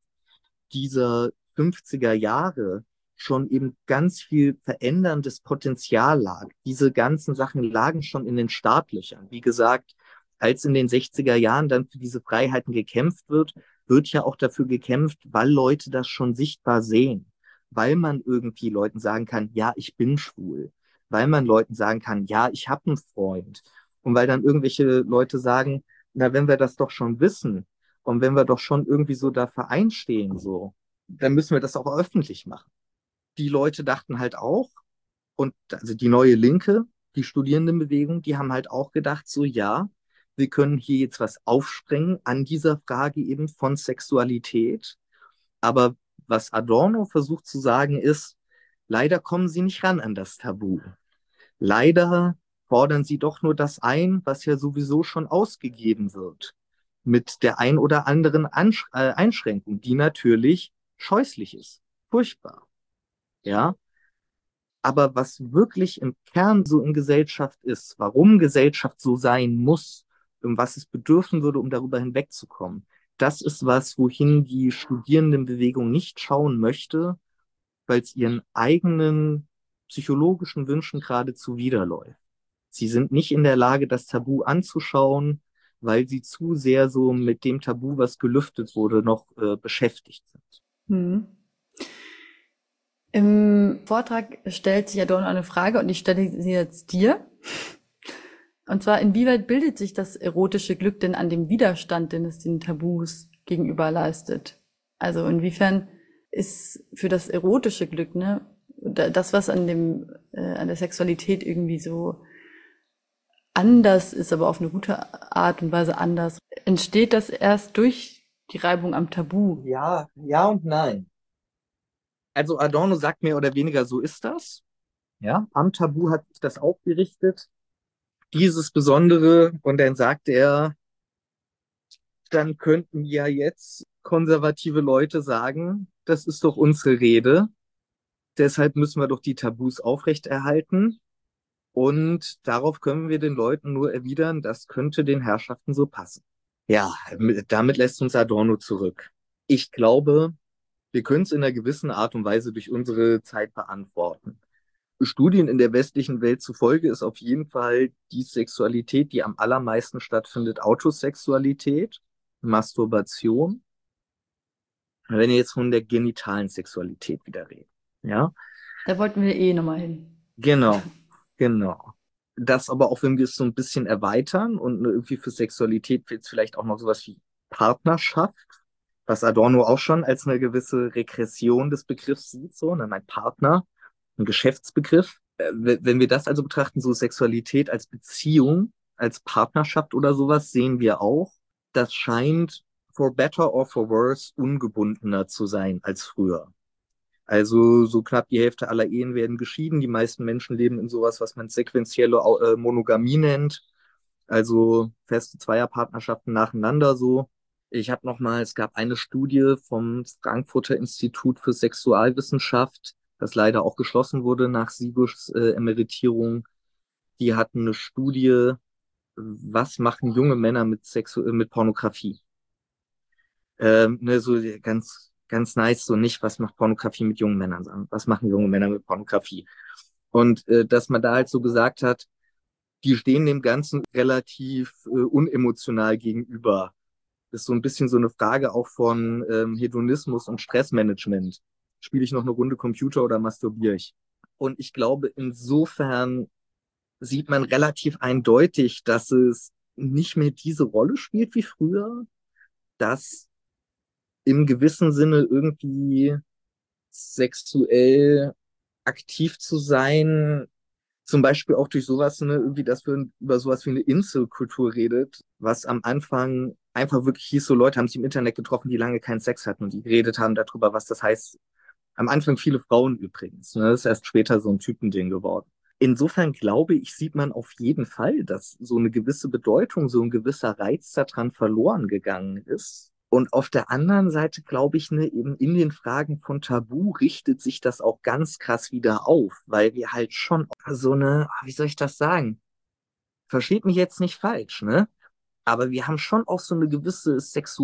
dieser 50er Jahre schon eben ganz viel veränderndes Potenzial lag. Diese ganzen Sachen lagen schon in den Startlöchern. Wie gesagt, als in den 60er Jahren dann für diese Freiheiten gekämpft wird, wird ja auch dafür gekämpft, weil Leute das schon sichtbar sehen. Weil man irgendwie Leuten sagen kann, ja, ich bin schwul. Weil man Leuten sagen kann, ja, ich habe einen Freund. Und weil dann irgendwelche Leute sagen, na, wenn wir das doch schon wissen und wenn wir doch schon irgendwie so dafür einstehen, so, dann müssen wir das auch öffentlich machen. Die Leute dachten halt auch, und also die neue Linke, die Studierendenbewegung, die haben halt auch gedacht, so ja, wir können hier jetzt was aufsprengen an dieser Frage eben von Sexualität. Aber was Adorno versucht zu sagen ist, leider kommen sie nicht ran an das Tabu. Leider fordern sie doch nur das ein, was ja sowieso schon ausgegeben wird. Mit der ein oder anderen Einschränkung, die natürlich scheußlich ist. Furchtbar. Ja. Aber was wirklich im Kern so in Gesellschaft ist, warum Gesellschaft so sein muss, und was es bedürfen würde, um darüber hinwegzukommen, das ist was, wohin die Studierendenbewegung nicht schauen möchte, weil es ihren eigenen psychologischen Wünschen gerade zuwiderläuft. Sie sind nicht in der Lage, das Tabu anzuschauen, weil sie zu sehr so mit dem Tabu, was gelüftet wurde, noch beschäftigt sind. Hm. Im Vortrag stellt sich Adorno eine Frage und ich stelle sie jetzt dir. Und zwar, inwieweit bildet sich das erotische Glück denn an dem Widerstand, den es den Tabus gegenüber leistet? Also inwiefern ist für das erotische Glück, ne, das, was an der Sexualität irgendwie so anders ist, aber auf eine gute Art und Weise anders, entsteht das erst durch die Reibung am Tabu? Ja, ja und nein. Also Adorno sagt mehr oder weniger, so ist das. Ja, am Tabu hat sich das auch gerichtet. Dieses Besondere, und dann sagt er, dann könnten ja jetzt konservative Leute sagen, das ist doch unsere Rede. Deshalb müssen wir doch die Tabus aufrechterhalten. Und darauf können wir den Leuten nur erwidern, das könnte den Herrschaften so passen. Ja, damit lässt uns Adorno zurück. Ich glaube, wir können es in einer gewissen Art und Weise durch unsere Zeit beantworten. Studien in der westlichen Welt zufolge ist auf jeden Fall die Sexualität, die am allermeisten stattfindet, Autosexualität, Masturbation. wenn wir jetzt von der genitalen Sexualität wieder reden. Ja, Da wollten wir eh nochmal hin. genau, genau. Das aber auch, wenn wir es so ein bisschen erweitern und irgendwie für Sexualität jetzt vielleicht auch noch sowas wie Partnerschaft, was Adorno auch schon als eine gewisse Regression des Begriffs sieht, so, ne, mein Partner, ein Geschäftsbegriff. Wenn wir das also betrachten, so Sexualität als Beziehung, als Partnerschaft oder sowas, sehen wir auch, das scheint for better or for worse ungebundener zu sein als früher. Also so knapp die Hälfte aller Ehen werden geschieden. Die meisten Menschen leben in sowas, was man sequentielle Monogamie nennt. Also feste Zweierpartnerschaften nacheinander so. Ich habe noch mal, es gab eine Studie vom Frankfurter Institut für Sexualwissenschaft, das leider auch geschlossen wurde nach Sigurs Emeritierung. Die hatten eine Studie, was machen junge Männer mit Pornografie? Ne, so ganz, ganz nice, so nicht, was macht Pornografie mit jungen Männern, sondern was machen junge Männer mit Pornografie? Und dass man da halt so gesagt hat, die stehen dem Ganzen relativ unemotional gegenüber. Das ist so ein bisschen so eine Frage auch von Hedonismus und Stressmanagement. Spiele ich noch eine Runde Computer oder masturbiere ich? Und ich glaube, insofern sieht man relativ eindeutig, dass es nicht mehr diese Rolle spielt wie früher, dass im gewissen Sinne irgendwie sexuell aktiv zu sein, zum Beispiel auch durch sowas, ne, irgendwie, dass wir über sowas wie eine Inselkultur redet, was am Anfang einfach wirklich hieß, so Leute haben sich im Internet getroffen, die lange keinen Sex hatten und die geredet haben darüber, was das heißt. Am Anfang viele Frauen übrigens, ne, das ist erst später so ein Typending geworden. Insofern glaube ich, sieht man auf jeden Fall, dass so eine gewisse Bedeutung, so ein gewisser Reiz daran verloren gegangen ist. Und auf der anderen Seite glaube ich, ne, eben in den Fragen von Tabu richtet sich das auch ganz krass wieder auf, weil wir halt schon so eine, wie soll ich das sagen? Versteht mich jetzt nicht falsch, ne? Aber wir haben schon auch so eine gewisse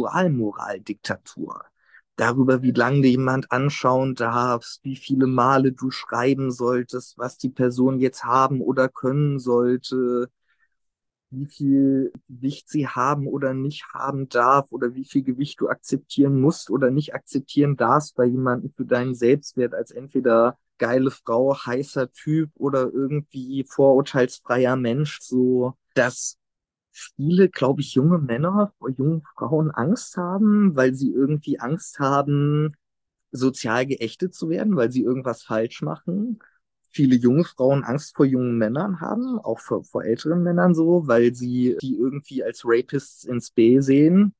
Sexualmoraldiktatur. Darüber, wie lange du jemand anschauen darfst, wie viele Male du schreiben solltest, was die Person jetzt haben oder können sollte, wie viel Gewicht sie haben oder nicht haben darf oder wie viel Gewicht du akzeptieren musst oder nicht akzeptieren darfst bei jemandem für deinen Selbstwert als entweder geile Frau, heißer Typ oder irgendwie vorurteilsfreier Mensch. So, dass viele, glaube ich, junge Männer vor jungen Frauen Angst haben, weil sie irgendwie Angst haben, sozial geächtet zu werden, weil sie irgendwas falsch machen. Viele junge Frauen Angst vor jungen Männern haben, auch vor älteren Männern so, weil sie die irgendwie als Rapists ins B sehen.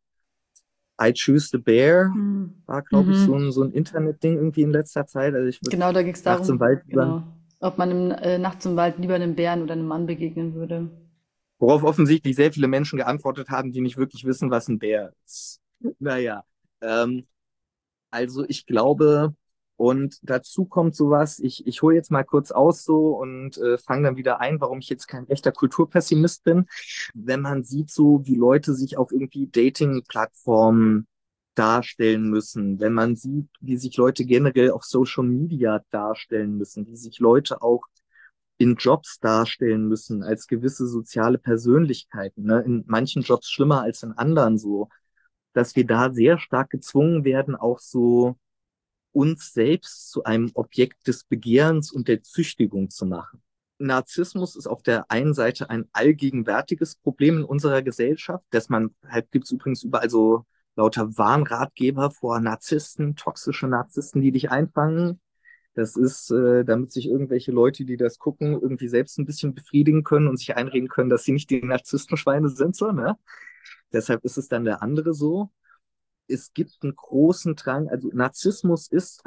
I Choose the Bear Mhm. war, glaube ich, Mhm. so ein Internetding irgendwie in letzter Zeit. Also ich würde Genau, da ging es nachts im darum, Wald über, genau, ob man nachts im Wald lieber einem Bären oder einem Mann begegnen würde. worauf offensichtlich sehr viele Menschen geantwortet haben, die nicht wirklich wissen, was ein Bär ist. Naja, ähm, also ich glaube, und dazu kommt sowas, ich hole jetzt mal kurz aus so und fange dann wieder ein, warum ich jetzt kein echter Kulturpessimist bin. Wenn man sieht so, wie Leute sich auf irgendwie Dating-Plattformen darstellen müssen, wenn man sieht, wie sich Leute generell auf Social Media darstellen müssen, wie sich Leute auch in Jobs darstellen müssen als gewisse soziale Persönlichkeiten, ne? In manchen Jobs schlimmer als in anderen so, dass wir da sehr stark gezwungen werden, auch so uns selbst zu einem Objekt des Begehrens und der Züchtigung zu machen. Narzissmus ist auf der einen Seite ein allgegenwärtiges Problem in unserer Gesellschaft, dass man halt gibt es übrigens überall so lauter Warnratgeber vor Narzissten, toxische Narzissten, die dich einfangen. Das ist, damit sich irgendwelche Leute, die das gucken, irgendwie selbst ein bisschen befriedigen können und sich einreden können, dass sie nicht die Narzisstenschweine sind, so, ne? Deshalb ist es dann der andere so. Es gibt einen großen Drang, also Narzissmus ist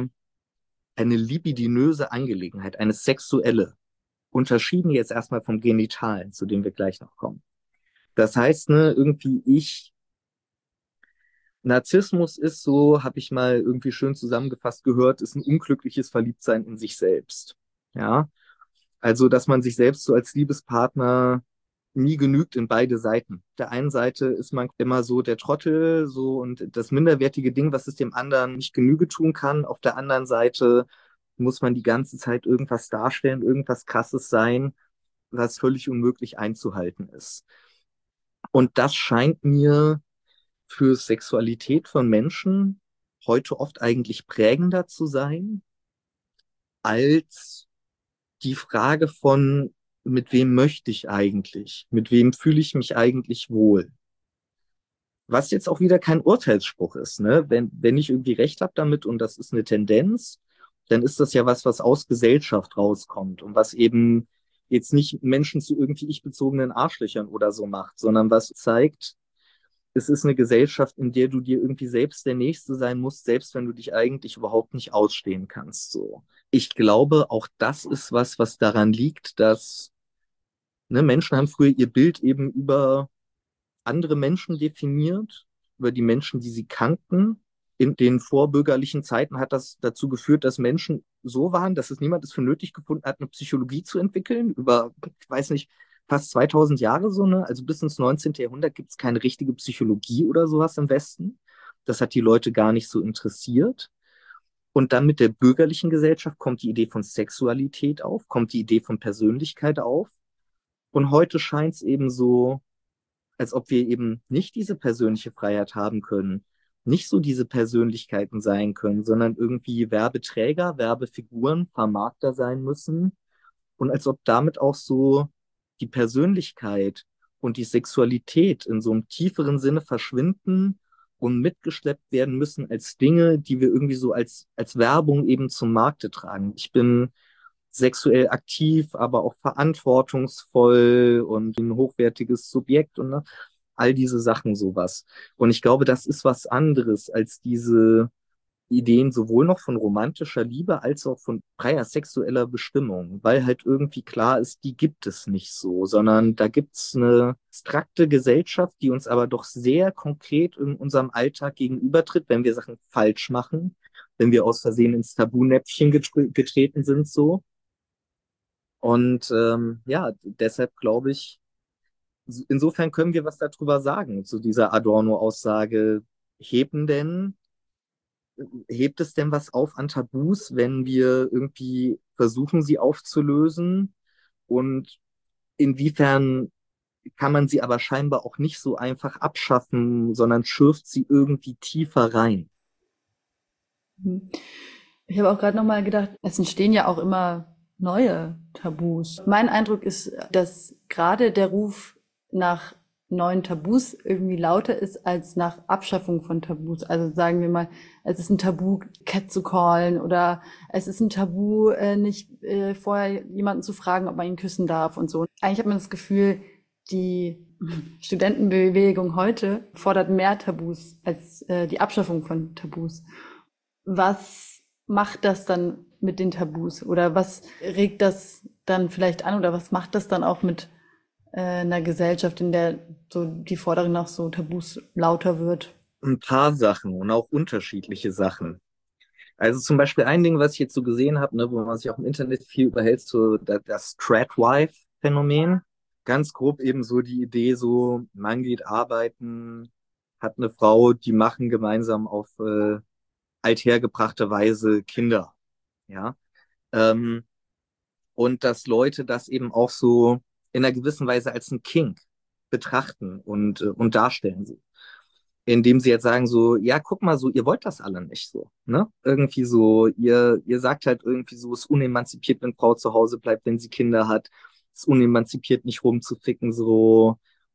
eine libidinöse Angelegenheit, eine sexuelle, unterschieden jetzt erstmal vom Genitalen, zu dem wir gleich noch kommen. Das heißt, ne, irgendwie Narzissmus ist so, habe ich mal irgendwie schön zusammengefasst gehört, ist ein unglückliches Verliebtsein in sich selbst. Ja, also, dass man sich selbst so als Liebespartner nie genügt in beide Seiten. Auf der einen Seite ist man immer so der Trottel, so und das minderwertige Ding, was es dem anderen nicht Genüge tun kann. Auf der anderen Seite muss man die ganze Zeit irgendwas darstellen, irgendwas Krasses sein, was völlig unmöglich einzuhalten ist. Und das scheint mir für Sexualität von Menschen heute oft eigentlich prägender zu sein als die Frage von, mit wem möchte ich eigentlich? Mit wem fühle ich mich eigentlich wohl? Was jetzt auch wieder kein Urteilsspruch ist, ne? Wenn ich irgendwie recht habe damit und das ist eine Tendenz, dann ist das ja was, was aus Gesellschaft rauskommt und was eben jetzt nicht Menschen zu irgendwie ich-bezogenen Arschlöchern oder so macht, sondern was zeigt, es ist eine Gesellschaft, in der du dir irgendwie selbst der Nächste sein musst, selbst wenn du dich eigentlich überhaupt nicht ausstehen kannst, so. Ich glaube, auch das ist was, was daran liegt, dass, ne, Menschen haben früher ihr Bild eben über andere Menschen definiert, über die Menschen, die sie kannten. In den vorbürgerlichen Zeiten hat das dazu geführt, dass Menschen so waren, dass es niemand es für nötig gefunden hat, eine Psychologie zu entwickeln. Über, ich weiß nicht, fast 2000 Jahre so, ne? Also bis ins 19. Jahrhundert gibt es keine richtige Psychologie oder sowas im Westen. Das hat die Leute gar nicht so interessiert. Und dann mit der bürgerlichen Gesellschaft kommt die Idee von Sexualität auf, kommt die Idee von Persönlichkeit auf. Und heute scheint es eben so, als ob wir eben nicht diese persönliche Freiheit haben können, nicht so diese Persönlichkeiten sein können, sondern irgendwie Werbeträger, Werbefiguren, Vermarkter sein müssen. Und als ob damit auch so die Persönlichkeit und die Sexualität in so einem tieferen Sinne verschwinden und mitgeschleppt werden müssen als Dinge, die wir irgendwie so als Werbung eben zum Markte tragen. Ich bin sexuell aktiv, aber auch verantwortungsvoll und ein hochwertiges Subjekt und ne, all diese Sachen sowas. Und ich glaube, das ist was anderes als diese Ideen sowohl noch von romantischer Liebe als auch von freier sexueller Bestimmung, weil halt irgendwie klar ist, die gibt es nicht so, sondern da gibt's eine abstrakte Gesellschaft, die uns aber doch sehr konkret in unserem Alltag gegenübertritt, wenn wir Sachen falsch machen, wenn wir aus Versehen ins Tabunäpfchen getreten sind, so. Und ja, deshalb glaube ich, insofern können wir was darüber sagen, zu dieser Adorno-Aussage. Heben denn, hebt es denn was auf an Tabus, wenn wir irgendwie versuchen, sie aufzulösen? Und inwiefern kann man sie aber scheinbar auch nicht so einfach abschaffen, sondern schürft sie irgendwie tiefer rein? Mhm. Ich habe auch gerade noch mal gedacht, es entstehen ja auch immer neue Tabus. Mein Eindruck ist, dass gerade der Ruf nach neuen Tabus irgendwie lauter ist als nach Abschaffung von Tabus. Also sagen wir mal, es ist ein Tabu, Cat zu callen oder es ist ein Tabu, nicht vorher jemanden zu fragen, ob man ihn küssen darf und so. Eigentlich hat man das Gefühl, die Studentenbewegung heute fordert mehr Tabus als die Abschaffung von Tabus. Was macht das dann mit den Tabus? Oder was regt das dann vielleicht an? Oder was macht das dann auch mit einer Gesellschaft, in der so die Forderung nach so Tabus lauter wird? Ein paar Sachen und auch unterschiedliche Sachen. Also zum Beispiel ein Ding, was ich jetzt so gesehen habe, ne, wo man sich auch im Internet viel überhält, so das Tradwife-Phänomen. Ganz grob eben so die Idee, so man geht arbeiten, hat eine Frau, die machen gemeinsam auf althergebrachte Weise Kinder. Ja. Ähm, und dass Leute das eben auch so in einer gewissen Weise als ein Kink betrachten und darstellen. So indem sie jetzt sagen so, ja, guck mal so, ihr wollt das alle nicht so, ne? Irgendwie so, ihr sagt halt irgendwie so, es ist unemanzipiert, wenn Frau zu Hause bleibt, wenn sie Kinder hat, es ist unemanzipiert, nicht rumzuficken, so,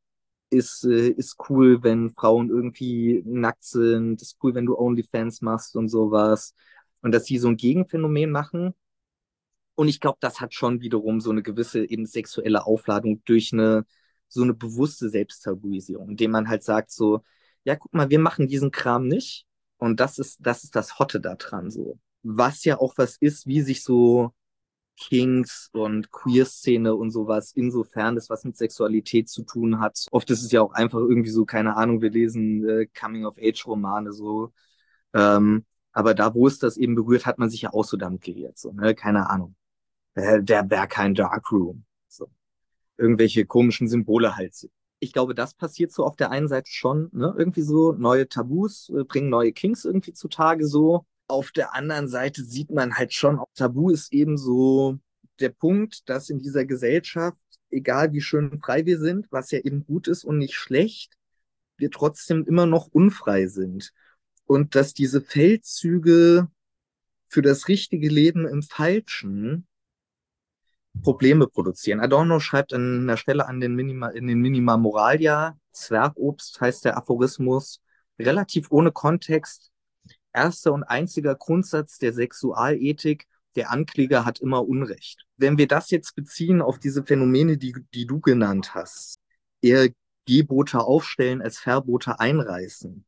ist cool, wenn Frauen irgendwie nackt sind, ist cool, wenn du OnlyFans machst und sowas. Und dass sie so ein Gegenphänomen machen. Und ich glaube, das hat schon wiederum so eine gewisse eben sexuelle Aufladung durch so eine bewusste Selbsttabuisierung, indem man halt sagt so, ja, guck mal, wir machen diesen Kram nicht. Und das ist das Hotte da dran, so. Was ja auch was ist, wie sich so Kinks und Queer-Szene und sowas, insofern das was mit Sexualität zu tun hat. Oft ist es ja auch einfach irgendwie so, keine Ahnung, wir lesen Coming-of-Age-Romane so. Aber da, wo es das eben berührt, hat man sich ja auch so damit geirrt, so, ne? Keine Ahnung. Der Berghain Darkroom. So. Irgendwelche komischen Symbole halt. Ich glaube, das passiert so auf der einen Seite schon, ne? Irgendwie so neue Tabus bringen neue Kings irgendwie zutage so. Auf der anderen Seite sieht man halt schon, auch Tabu ist eben so der Punkt, dass in dieser Gesellschaft, egal wie schön frei wir sind, was ja eben gut ist und nicht schlecht, wir trotzdem immer noch unfrei sind. und dass diese Feldzüge für das richtige Leben im Falschen Probleme produzieren. Adorno schreibt an einer Stelle in den Minima Moralia, Zwergobst heißt der Aphorismus, relativ ohne Kontext, erster und einziger Grundsatz der Sexualethik, der Ankläger hat immer Unrecht. Wenn wir das jetzt beziehen auf diese Phänomene, die du genannt hast, eher Gebote aufstellen als Verbote einreißen,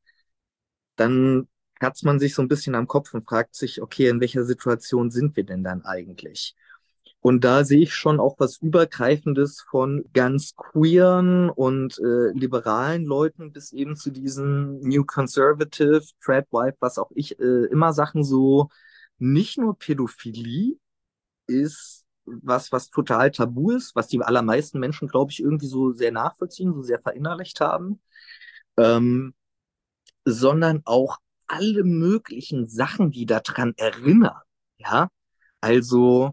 dann kratzt man sich so ein bisschen am Kopf und fragt sich, okay, in welcher Situation sind wir denn dann eigentlich? Und da sehe ich schon auch was Übergreifendes von ganz queeren und liberalen Leuten bis eben zu diesen New Conservative, Tradwife, was auch ich immer Sachen so, nicht nur Pädophilie ist was total tabu ist, was die allermeisten Menschen, glaube ich, irgendwie so sehr nachvollziehen, so sehr verinnerlicht haben, ähm, sondern auch alle möglichen Sachen, die daran erinnern. Ja, also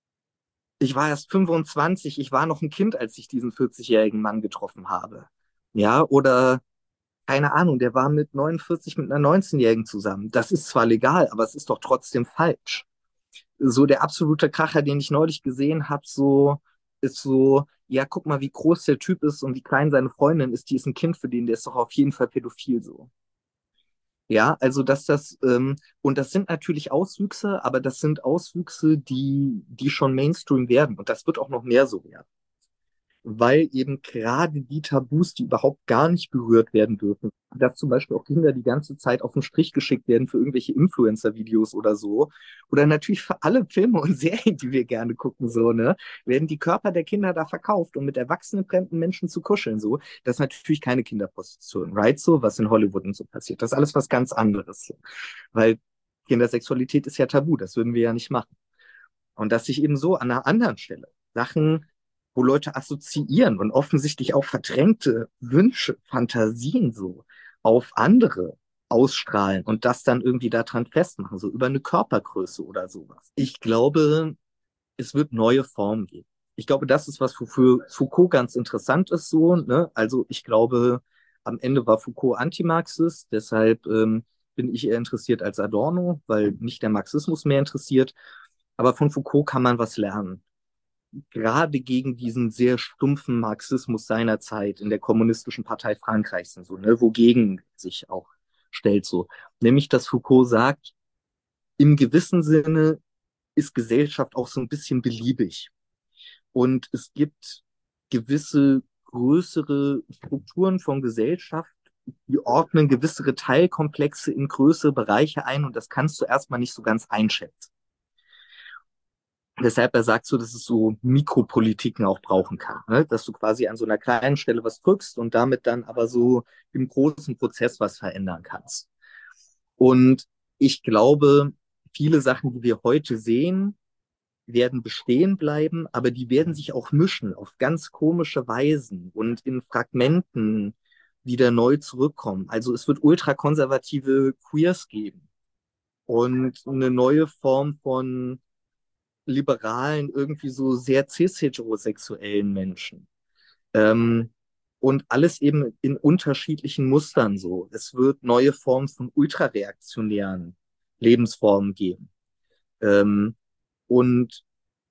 ich war erst 25, ich war noch ein Kind, als ich diesen 40-jährigen Mann getroffen habe. Ja, oder keine Ahnung, der war mit 49 mit einer 19-jährigen zusammen. Das ist zwar legal, aber es ist doch trotzdem falsch. So der absolute Kracher, den ich neulich gesehen habe, so ist so, ja, guck mal, wie groß der Typ ist und wie klein seine Freundin ist, die ist ein Kind für den, der ist doch auf jeden Fall pädophil so. Ja, also und das sind natürlich Auswüchse, aber das sind Auswüchse, die schon Mainstream werden. Und das wird auch noch mehr so werden. Weil eben gerade die Tabus, die überhaupt gar nicht berührt werden dürfen, dass zum Beispiel auch Kinder die ganze Zeit auf den Strich geschickt werden für irgendwelche Influencer-Videos oder so. Oder natürlich für alle Filme und Serien, die wir gerne gucken, so, ne, werden die Körper der Kinder da verkauft, um mit erwachsenen fremden Menschen zu kuscheln, so. Das ist natürlich keine Kinderprostitution, right? So, was in Hollywood und so passiert. Das ist alles was ganz anderes. So. Weil Kindersexualität ist ja tabu, das würden wir ja nicht machen. Und dass sich eben so an einer anderen Stelle Sachen, wo Leute assoziieren und offensichtlich auch verdrängte Wünsche, Fantasien so auf andere ausstrahlen und das dann irgendwie daran festmachen, so über eine Körpergröße oder sowas. Ich glaube, es wird neue Formen geben. Ich glaube, das ist was, wofür Foucault ganz interessant ist, so, ne? Also ich glaube, am Ende war Foucault Antimarxist, deshalb bin ich eher interessiert als Adorno, weil mich der Marxismus mehr interessiert. Aber von Foucault kann man was lernen. Gerade gegen diesen sehr stumpfen Marxismus seiner Zeit in der Kommunistischen Partei Frankreichs und so, ne, wogegen sich auch stellt so. Nämlich, dass Foucault sagt, im gewissen Sinne ist Gesellschaft auch so ein bisschen beliebig. Und es gibt gewisse größere Strukturen von Gesellschaft, die ordnen gewisse Teilkomplexe in größere Bereiche ein und das kannst du erstmal nicht so ganz einschätzen. Deshalb er sagt so, dass es so Mikropolitiken auch brauchen kann, ne? Dass du quasi an so einer kleinen Stelle was drückst und damit dann aber so im großen Prozess was verändern kannst. Und ich glaube, viele Sachen, die wir heute sehen, werden bestehen bleiben, aber die werden sich auch mischen auf ganz komische Weisen und in Fragmenten wieder neu zurückkommen. Also es wird ultrakonservative Queers geben und eine neue Form von liberalen, irgendwie so sehr cis-heterosexuellen Menschen. Ähm, und alles eben in unterschiedlichen Mustern so. Es wird neue Formen von ultrareaktionären Lebensformen geben. Ähm, und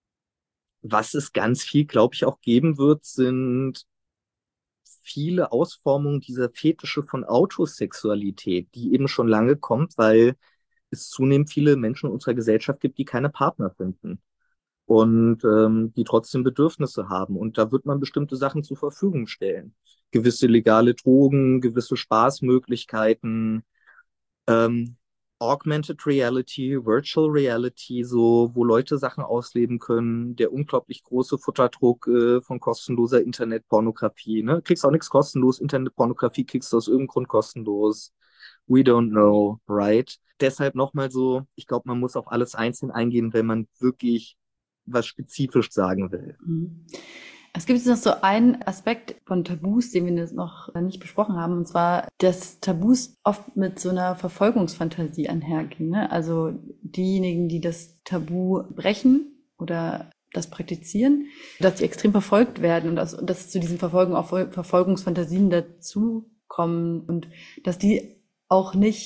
was es ganz viel, glaube ich, auch geben wird, sind viele Ausformungen dieser Fetische von Autosexualität, die eben schon lange kommt, weil es zunehmend viele Menschen in unserer Gesellschaft gibt, die keine Partner finden und die trotzdem Bedürfnisse haben. Und da wird man bestimmte Sachen zur Verfügung stellen. Gewisse legale Drogen, gewisse Spaßmöglichkeiten, ähm, Augmented Reality, Virtual Reality, so, wo Leute Sachen ausleben können, der unglaublich große Futterdruck von kostenloser Internetpornografie. Ne? Kriegst auch nichts kostenlos, Internetpornografie kriegst du aus irgendeinem Grund kostenlos. We don't know, right? Deshalb nochmal so, ich glaube, man muss auf alles einzeln eingehen, wenn man wirklich was spezifisch sagen will. Mhm. Es gibt jetzt noch so einen Aspekt von Tabus, den wir jetzt noch nicht besprochen haben, und zwar, dass Tabus oft mit so einer Verfolgungsfantasie einhergehen. Ne? Also diejenigen, die das Tabu brechen oder das praktizieren, dass die extrem verfolgt werden und dass zu diesen Verfolgungsfantasien dazukommen und dass die auch nicht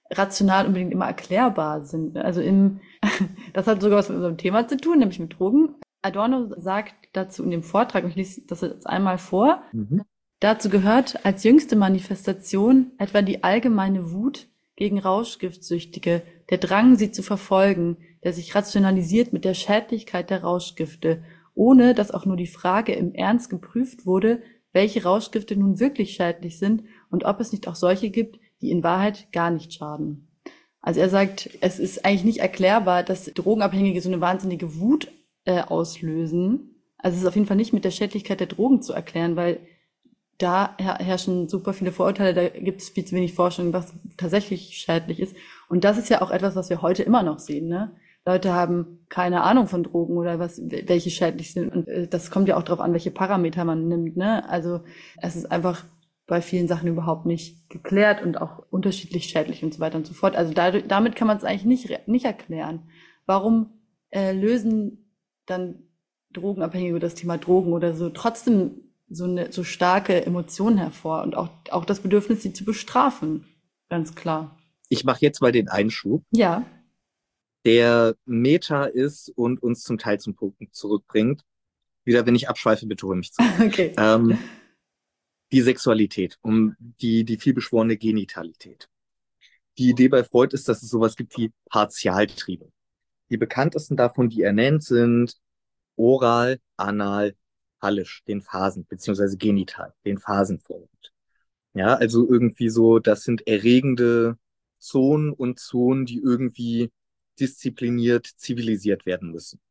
rational unbedingt immer erklärbar sind. Also das hat sogar was mit unserem Thema zu tun, nämlich mit Drogen. Adorno sagt dazu in dem Vortrag, und ich lese das jetzt einmal vor, dazu gehört als jüngste Manifestation etwa die allgemeine Wut gegen Rauschgiftsüchtige, der Drang, sie zu verfolgen, der sich rationalisiert mit der Schädlichkeit der Rauschgifte, ohne dass auch nur die Frage im Ernst geprüft wurde, welche Rauschgifte nun wirklich schädlich sind und ob es nicht auch solche gibt, die in Wahrheit gar nicht schaden. Also er sagt, es ist eigentlich nicht erklärbar, dass Drogenabhängige so eine wahnsinnige Wut auslösen. Also es ist auf jeden Fall nicht mit der Schädlichkeit der Drogen zu erklären, weil da herrschen super viele Vorurteile, da gibt es viel zu wenig Forschung, was tatsächlich schädlich ist. Und das ist ja auch etwas, was wir heute immer noch sehen, ne? Leute haben keine Ahnung von Drogen oder welche schädlich sind. Und das kommt ja auch darauf an, welche Parameter man nimmt, ne? Also es ist einfach bei vielen Sachen überhaupt nicht geklärt und auch unterschiedlich schädlich und so weiter und so fort. Also damit kann man es eigentlich nicht erklären. Warum lösen dann Drogenabhängige über das Thema Drogen oder so trotzdem so starke Emotionen hervor und auch das Bedürfnis, sie zu bestrafen, ganz klar. Ich mache jetzt mal den Einschub, Ja, der Meta ist und uns zum Teil zum Punkt zurückbringt. Wieder, wenn ich abschweife, bitte hol mich zurück. okay. Die Sexualität, die vielbeschworene Genitalität. Die Idee bei Freud ist, dass es sowas gibt wie Partialtriebe. Die bekanntesten davon, die er nennt, sind oral, anal, phallisch, den Phasen, beziehungsweise genital, den Phasen folgend. Ja, also irgendwie so, das sind erregende Zonen und Zonen, die irgendwie diszipliniert, zivilisiert werden müssen.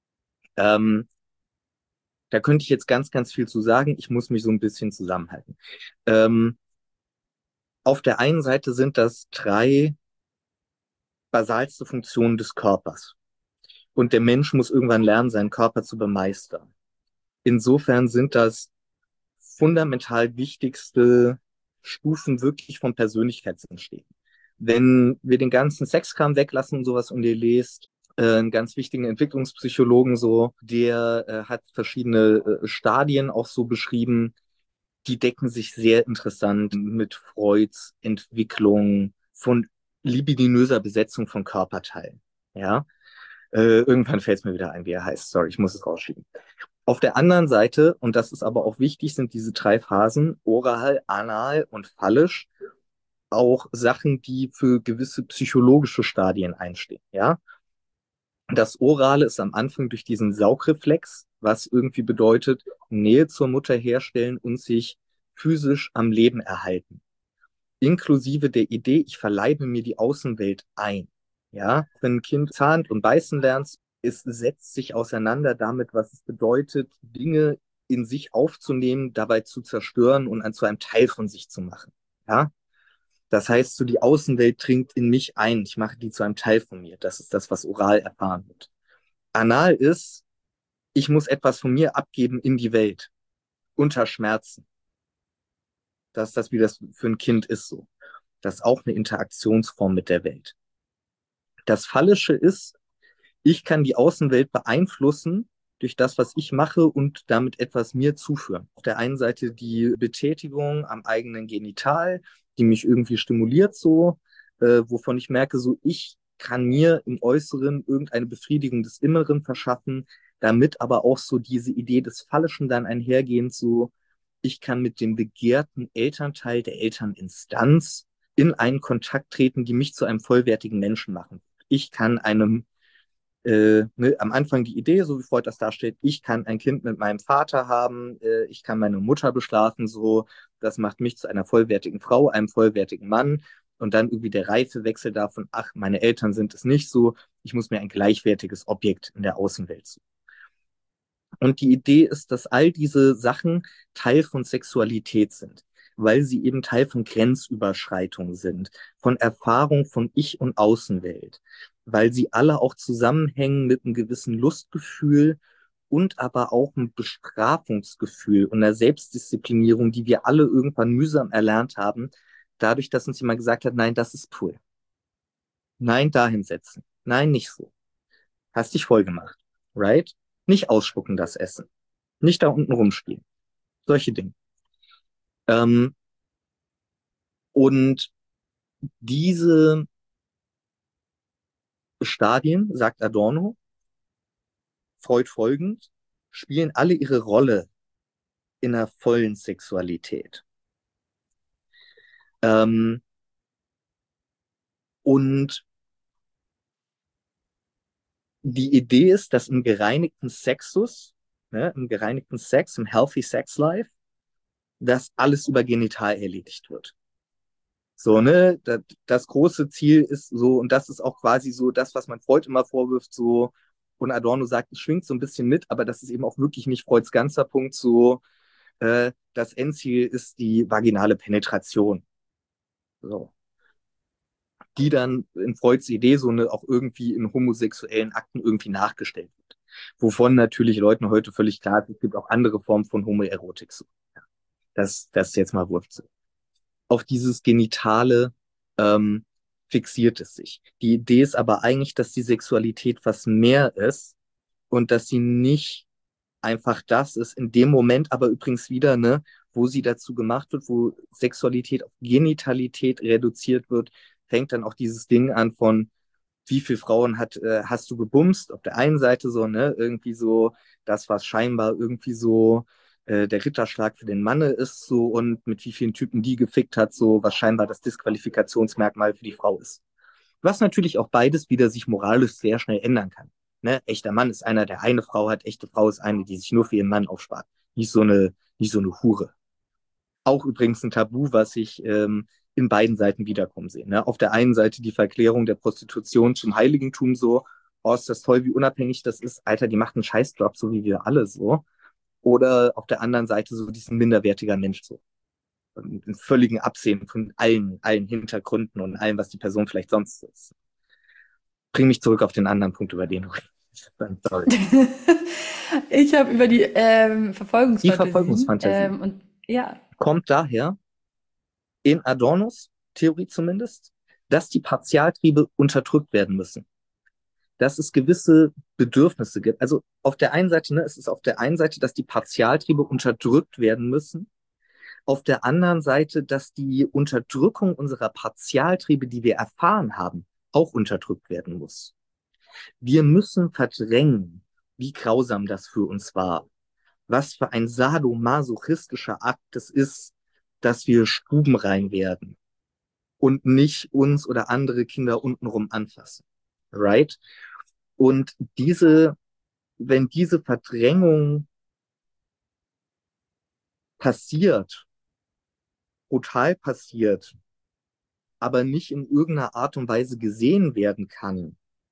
Da könnte ich jetzt ganz, ganz viel zu sagen. Ich muss mich so ein bisschen zusammenhalten. Auf der einen Seite sind das 3 basalste Funktionen des Körpers. Und der Mensch muss irgendwann lernen, seinen Körper zu bemeistern. Insofern sind das fundamental wichtigste Stufen wirklich vom Persönlichkeitsentstehen. Wenn wir den ganzen Sexkram weglassen und sowas und ihr lest, einen ganz wichtigen Entwicklungspsychologen so, der hat verschiedene Stadien auch so beschrieben, die decken sich sehr interessant mit Freuds Entwicklung von libidinöser Besetzung von Körperteilen. Ja, irgendwann fällt es mir wieder ein, wie er heißt. Sorry, ich muss es rausschieben. Auf der anderen Seite, und das ist aber auch wichtig, sind diese 3 Phasen, oral, anal und phallisch, auch Sachen, die für gewisse psychologische Stadien einstehen. Ja, das Orale ist am Anfang durch diesen Saugreflex, was irgendwie bedeutet, Nähe zur Mutter herstellen und sich physisch am Leben erhalten. Inklusive der Idee, ich verleibe mir die Außenwelt ein. Ja, wenn ein Kind zahnt und beißen lernt, es setzt sich auseinander damit, was es bedeutet, Dinge in sich aufzunehmen, dabei zu zerstören und zu einem Teil von sich zu machen. Ja, das heißt, so die Außenwelt dringt in mich ein. Ich mache die zu einem Teil von mir. Das ist das, was oral erfahren wird. Anal ist, ich muss etwas von mir abgeben in die Welt. Unter Schmerzen. Das ist das, wie das für ein Kind ist so. Das ist auch eine Interaktionsform mit der Welt. Das Phallische ist, ich kann die Außenwelt beeinflussen durch das, was ich mache und damit etwas mir zuführen. Auf der einen Seite die Betätigung am eigenen Genital, die mich irgendwie stimuliert so, wovon ich merke, so ich kann mir im Äußeren irgendeine Befriedigung des Inneren verschaffen, damit aber auch so diese Idee des Phallischen dann einhergehend so, ich kann mit dem begehrten Elternteil der Elterninstanz in einen Kontakt treten, die mich zu einem vollwertigen Menschen machen. Ich kann am Anfang die Idee, so wie Freud das darstellt, ich kann ein Kind mit meinem Vater haben, ich kann meine Mutter beschlafen, so, das macht mich zu einer vollwertigen Frau, einem vollwertigen Mann und dann irgendwie der Reifewechsel davon, ach, meine Eltern sind es nicht so, ich muss mir ein gleichwertiges Objekt in der Außenwelt suchen. Und die Idee ist, dass all diese Sachen Teil von Sexualität sind, weil sie eben Teil von Grenzüberschreitung sind, von Erfahrung von Ich- und Außenwelt, weil sie alle auch zusammenhängen mit einem gewissen Lustgefühl und aber auch einem Bestrafungsgefühl und einer Selbstdisziplinierung, die wir alle irgendwann mühsam erlernt haben, dadurch, dass uns jemand gesagt hat, nein, das ist cool. Nein, dahin setzen. Nein, nicht so. Hast dich voll gemacht. Right? Nicht ausspucken, das Essen. Nicht da unten rumspielen. Solche Dinge. Ähm, und Diese Stadien, sagt Adorno, Freud folgend, spielen alle ihre Rolle in einer vollen Sexualität. Ähm, und die Idee ist, dass im gereinigten Sexus, ne, im gereinigten Sex, im Healthy Sex Life, dass alles über genital erledigt wird. So, ne, das große Ziel ist so, und das ist auch quasi so das, was man Freud immer vorwirft, so, und Adorno sagt, es schwingt so ein bisschen mit, aber das ist eben auch wirklich nicht Freuds ganzer Punkt, so, das Endziel ist die vaginale Penetration. So. Die dann in Freuds Idee so eine auch irgendwie in homosexuellen Akten irgendwie nachgestellt wird. Wovon natürlich Leuten heute völlig klar ist, es gibt auch andere Formen von Homoerotik. So. Ja. Das ist jetzt mal Wurf. So. Auf dieses Genitale ähm, fixiert es sich. Die Idee ist aber eigentlich, dass die Sexualität was mehr ist und dass sie nicht einfach das ist, in dem Moment aber übrigens wieder, ne, wo sie dazu gemacht wird, wo Sexualität auf Genitalität reduziert wird, fängt dann auch dieses Ding an von, wie viele Frauen hast du gebumst? Auf der einen Seite so, ne, irgendwie so, das, was scheinbar irgendwie so der Ritterschlag für den Mann ist, so, und mit wie vielen Typen die gefickt hat, so, was scheinbar das Disqualifikationsmerkmal für die Frau ist. Was natürlich auch beides wieder sich moralisch sehr schnell ändern kann. Ne? Echter Mann ist einer, der eine Frau hat, echte Frau ist eine, die sich nur für ihren Mann aufspart. Nicht so eine Hure. Auch übrigens ein Tabu, was ich in beiden Seiten wiederkommen sehe. Ne? Auf der einen Seite die Verklärung der Prostitution zum Heiligentum so, oh, ist das toll, wie unabhängig das ist. Alter, die macht einen Scheißjob, so wie wir alle so. Oder auf der anderen Seite so diesen minderwertiger Mensch so. Und in völligen Absehen von allen Hintergründen und allem, was die Person vielleicht sonst ist. Bring mich zurück auf den anderen Punkt, über den du redest. Sorry. Ich habe über die Die Verfolgungsfantasien Verfolgungsfantasie und ja, kommt daher, in Adornos Theorie zumindest, dass die Partialtriebe unterdrückt werden müssen. Dass es gewisse Bedürfnisse gibt. Also auf der einen Seite, ne, es ist auf der einen Seite, dass die Partialtriebe unterdrückt werden müssen. Auf der anderen Seite, dass die Unterdrückung unserer Partialtriebe, die wir erfahren haben, auch unterdrückt werden muss. Wir müssen verdrängen, wie grausam das für uns war. Was für ein sadomasochistischer Akt es ist, dass wir stubenrein werden und nicht uns oder andere Kinder untenrum anfassen. Right? Und wenn diese Verdrängung passiert, brutal passiert, aber nicht in irgendeiner Art und Weise gesehen werden kann,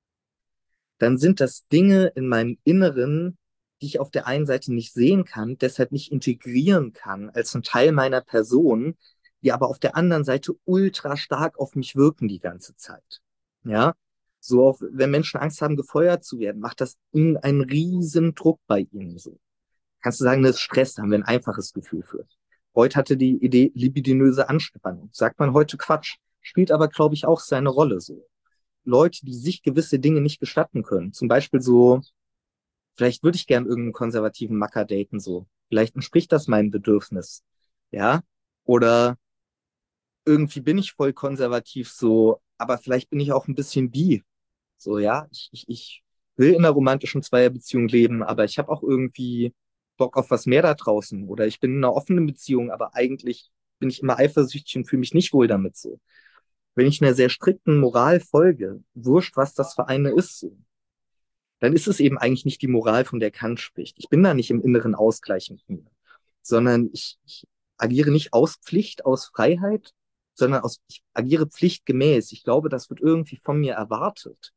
dann sind das Dinge in meinem Inneren, die ich auf der einen Seite nicht sehen kann, deshalb nicht integrieren kann als ein Teil meiner Person, die aber auf der anderen Seite ultra stark auf mich wirken die ganze Zeit. Ja, so auch, wenn Menschen Angst haben, gefeuert zu werden, macht das einen riesen Druck bei ihnen so. Kannst du sagen, das ist Stress, da haben wir ein einfaches Gefühl für. Freud hatte die Idee libidinöse Anspannung. Sagt man heute Quatsch, spielt aber, glaube ich, auch seine Rolle so. Leute, die sich gewisse Dinge nicht gestatten können. Zum Beispiel so, vielleicht würde ich gern irgendeinen konservativen Macker daten, so. Vielleicht entspricht das meinem Bedürfnis. Ja? Oder irgendwie bin ich voll konservativ so, aber vielleicht bin ich auch ein bisschen bi. So, ja. Ich will in einer romantischen Zweierbeziehung leben, aber ich habe auch irgendwie Bock auf was mehr da draußen. Oder ich bin in einer offenen Beziehung, aber eigentlich bin ich immer eifersüchtig und fühle mich nicht wohl damit so. Wenn ich einer sehr strikten Moral folge, wurscht, was das für eine ist, so, dann ist es eben eigentlich nicht die Moral, von der Kant spricht. Ich bin da nicht im inneren Ausgleich mit mir, sondern ich agiere nicht aus Pflicht, aus Freiheit, sondern ich agiere pflichtgemäß. Ich glaube, das wird irgendwie von mir erwartet.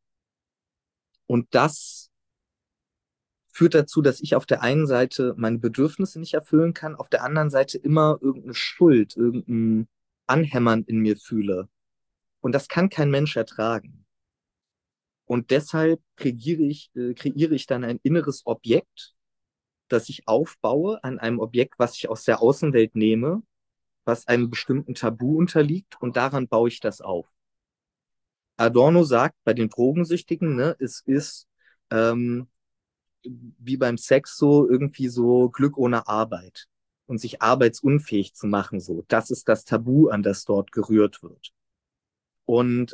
Und das führt dazu, dass ich auf der einen Seite meine Bedürfnisse nicht erfüllen kann, auf der anderen Seite immer irgendeine Schuld, irgendein Anhämmern in mir fühle. Und das kann kein Mensch ertragen. Und deshalb kreiere ich dann ein inneres Objekt, das ich aufbaue an einem Objekt, was ich aus der Außenwelt nehme, was einem bestimmten Tabu unterliegt, und daran baue ich das auf. Adorno sagt bei den Drogensüchtigen, ne, es ist ähm, wie beim Sex so irgendwie so Glück ohne Arbeit und sich arbeitsunfähig zu machen, so. Das ist das Tabu, an das dort gerührt wird. Und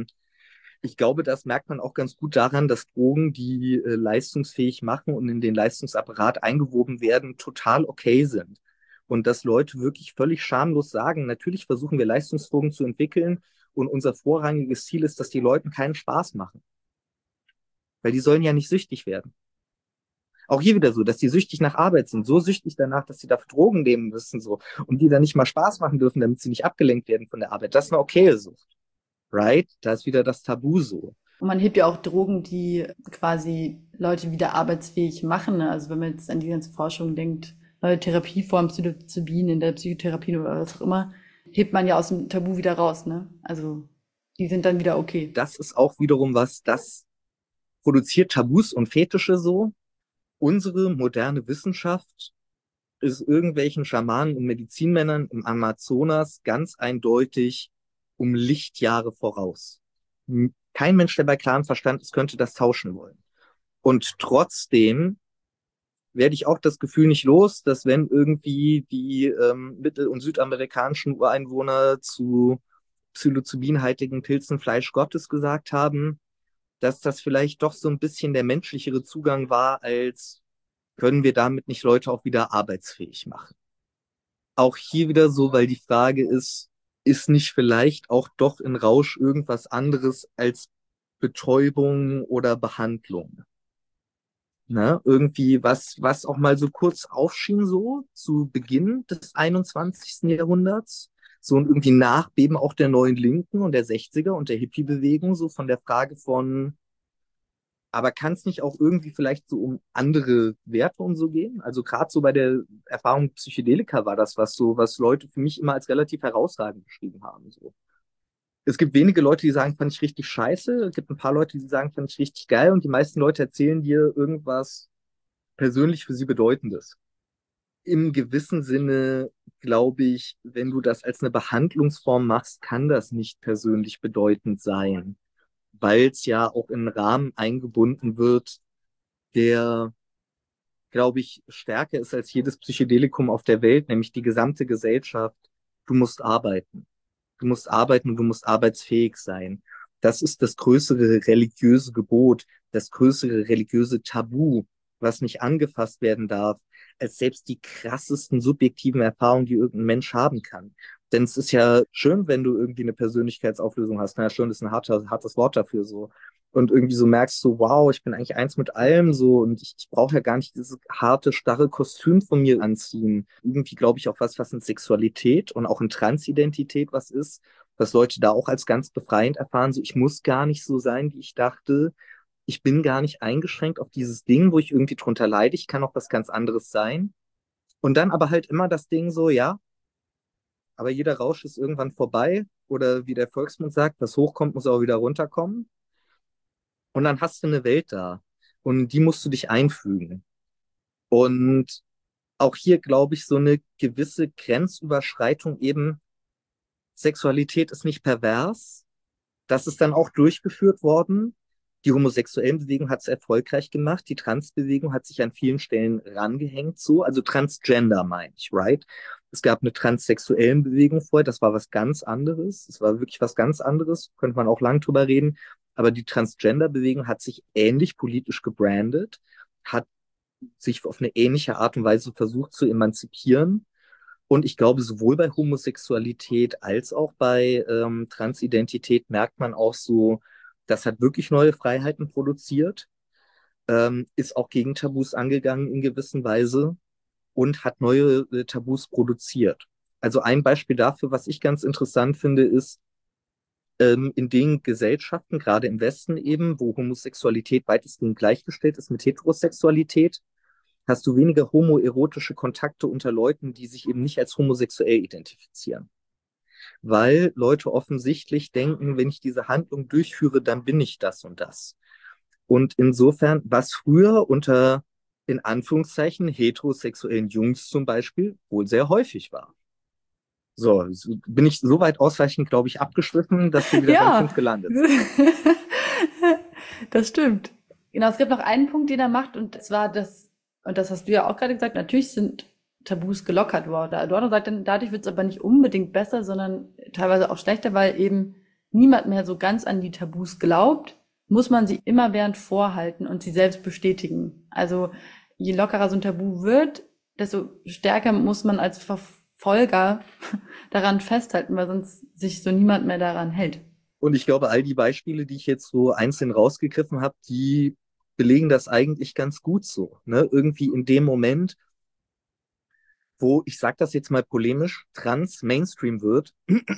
ich glaube, das merkt man auch ganz gut daran, dass Drogen, die leistungsfähig machen und in den Leistungsapparat eingewoben werden, total okay sind. Und dass Leute wirklich völlig schamlos sagen, natürlich versuchen wir Leistungsdrogen zu entwickeln und unser vorrangiges Ziel ist, dass die Leuten keinen Spaß machen. Weil die sollen ja nicht süchtig werden. Auch hier wieder so, dass die süchtig nach Arbeit sind, so süchtig danach, dass sie dafür Drogen nehmen müssen, so, und die dann nicht mal Spaß machen dürfen, damit sie nicht abgelenkt werden von der Arbeit. Das ist eine okaye Sucht, right? Da ist wieder das Tabu so. Und man hebt ja auch Drogen, die quasi Leute wieder arbeitsfähig machen. Ne? Also wenn man jetzt an die ganze Forschung denkt, neue Therapieformen, Psilocybin in der Psychotherapie oder was auch immer, hebt man ja aus dem Tabu wieder raus. Ne? Also die sind dann wieder okay. Das ist auch wiederum was, das produziert Tabus und Fetische so. Unsere moderne Wissenschaft ist irgendwelchen Schamanen und Medizinmännern im Amazonas ganz eindeutig um Lichtjahre voraus. Kein Mensch, der bei klarem Verstand ist, könnte das tauschen wollen. Und trotzdem werde ich auch das Gefühl nicht los, dass wenn irgendwie die mittel- und südamerikanischen Ureinwohner zu psilocybinhaltigen Pilzen Fleisch Gottes gesagt haben, dass das vielleicht doch so ein bisschen der menschlichere Zugang war, als können wir damit nicht Leute auch wieder arbeitsfähig machen. Auch hier wieder so, weil die Frage ist nicht vielleicht auch doch in Rausch irgendwas anderes als Betäubung oder Behandlung? Ne? Irgendwie was auch mal so kurz aufschien, so zu Beginn des 21. Jahrhunderts. So ein irgendwie Nachbeben auch der neuen Linken und der 60er und der Hippie-Bewegung, so von der Frage von, aber kann es nicht auch irgendwie vielleicht so um andere Werte und so gehen? Also gerade so bei der Erfahrung mit Psychedelika war das was so, was Leute für mich immer als relativ herausragend beschrieben haben. So. Es gibt wenige Leute, die sagen, fand ich richtig scheiße. Es gibt ein paar Leute, die sagen, fand ich richtig geil. Und die meisten Leute erzählen dir irgendwas persönlich für sie Bedeutendes. Im gewissen Sinne glaube ich, wenn du das als eine Behandlungsform machst, kann das nicht persönlich bedeutend sein, weil es ja auch in einen Rahmen eingebunden wird, der, glaube ich, stärker ist als jedes Psychedelikum auf der Welt, nämlich die gesamte Gesellschaft. Du musst arbeiten. Du musst arbeiten und du musst arbeitsfähig sein. Das ist das größere religiöse Gebot, das größere religiöse Tabu, was nicht angefasst werden darf, als selbst die krassesten subjektiven Erfahrungen, die irgendein Mensch haben kann. Denn es ist ja schön, wenn du irgendwie eine Persönlichkeitsauflösung hast. Na ja, schön ist ein hartes Wort dafür so. Und irgendwie so merkst so, wow, ich bin eigentlich eins mit allem so und ich brauche ja gar nicht dieses harte, starre Kostüm von mir anziehen. Irgendwie glaube ich auch was in Sexualität und auch in Transidentität was ist, was Leute da auch als ganz befreiend erfahren. So, ich muss gar nicht so sein, wie ich dachte. Ich bin gar nicht eingeschränkt auf dieses Ding, wo ich irgendwie drunter leide. Ich kann auch was ganz anderes sein. Und dann aber halt immer das Ding so, ja, aber jeder Rausch ist irgendwann vorbei. Oder wie der Volksmund sagt, was hochkommt, muss auch wieder runterkommen. Und dann hast du eine Welt da. Und die musst du dich einfügen. Und auch hier glaube ich, so eine gewisse Grenzüberschreitung eben, Sexualität ist nicht pervers. Das ist dann auch durchgeführt worden. Die homosexuellen Bewegung hat es erfolgreich gemacht. Die Transbewegung hat sich an vielen Stellen rangehängt, so. Also Transgender meine ich, right? Es gab eine transsexuellen Bewegung vorher. Das war was ganz anderes. Es war wirklich was ganz anderes. Könnte man auch lang drüber reden. Aber die Transgender-Bewegung hat sich ähnlich politisch gebrandet, hat sich auf eine ähnliche Art und Weise versucht zu emanzipieren. Und ich glaube, sowohl bei Homosexualität als auch bei Transidentität merkt man auch so, das hat wirklich neue Freiheiten produziert, ist auch gegen Tabus angegangen in gewisser Weise und hat neue Tabus produziert. Also ein Beispiel dafür, was ich ganz interessant finde, ist, in den Gesellschaften, gerade im Westen eben, wo Homosexualität weitestgehend gleichgestellt ist mit Heterosexualität, hast du weniger homoerotische Kontakte unter Leuten, die sich eben nicht als homosexuell identifizieren. Weil Leute offensichtlich denken, wenn ich diese Handlung durchführe, dann bin ich das und das. Und insofern, was früher unter, in Anführungszeichen, heterosexuellen Jungs zum Beispiel wohl sehr häufig war. So, bin ich so weit ausreichend, glaube ich, abgeschliffen, dass wir wieder beim Ja, Punkt gelandet sind. das stimmt. Genau, es gibt noch einen Punkt, den er macht, und zwar das, und das hast du ja auch gerade gesagt, natürlich sind Tabus gelockert worden. Adorno sagt dann, dadurch wird es aber nicht unbedingt besser, sondern teilweise auch schlechter, weil eben niemand mehr so ganz an die Tabus glaubt, muss man sie immerwährend vorhalten und sie selbst bestätigen. Also je lockerer so ein Tabu wird, desto stärker muss man als Verfolger daran festhalten, weil sonst sich so niemand mehr daran hält. Und ich glaube, all die Beispiele, die ich jetzt so einzeln rausgegriffen habe, die belegen das eigentlich ganz gut so. Ne? Irgendwie in dem Moment, wo, ich sage das jetzt mal polemisch, Trans Mainstream wird,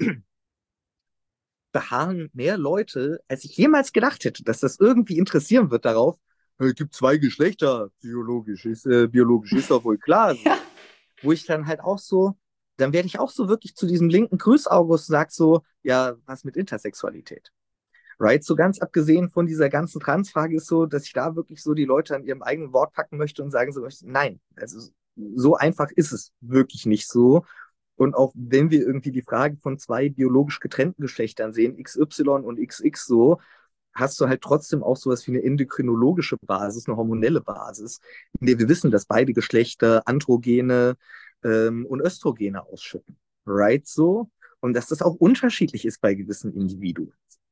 beharren mehr Leute, als ich jemals gedacht hätte, dass das irgendwie interessieren wird darauf. Es gibt zwei Geschlechter, biologisch ist doch wohl klar. So. Ja, Wo ich dann halt auch so, dann werde ich auch so wirklich zu diesem linken Grüß-August, sag so, ja, was mit Intersexualität? Right? So ganz abgesehen von dieser ganzen Transfrage ist so, dass ich da wirklich so die Leute an ihrem eigenen Wort packen möchte und sagen so, nein, also so einfach ist es wirklich nicht so. Und auch wenn wir irgendwie die Frage von zwei biologisch getrennten Geschlechtern sehen, XY und XX so, hast du halt trotzdem auch sowas wie eine endokrinologische Basis, eine hormonelle Basis, in der wir wissen, dass beide Geschlechter Androgene und Östrogene ausschütten. Right so? Und dass das auch unterschiedlich ist bei gewissen Individuen.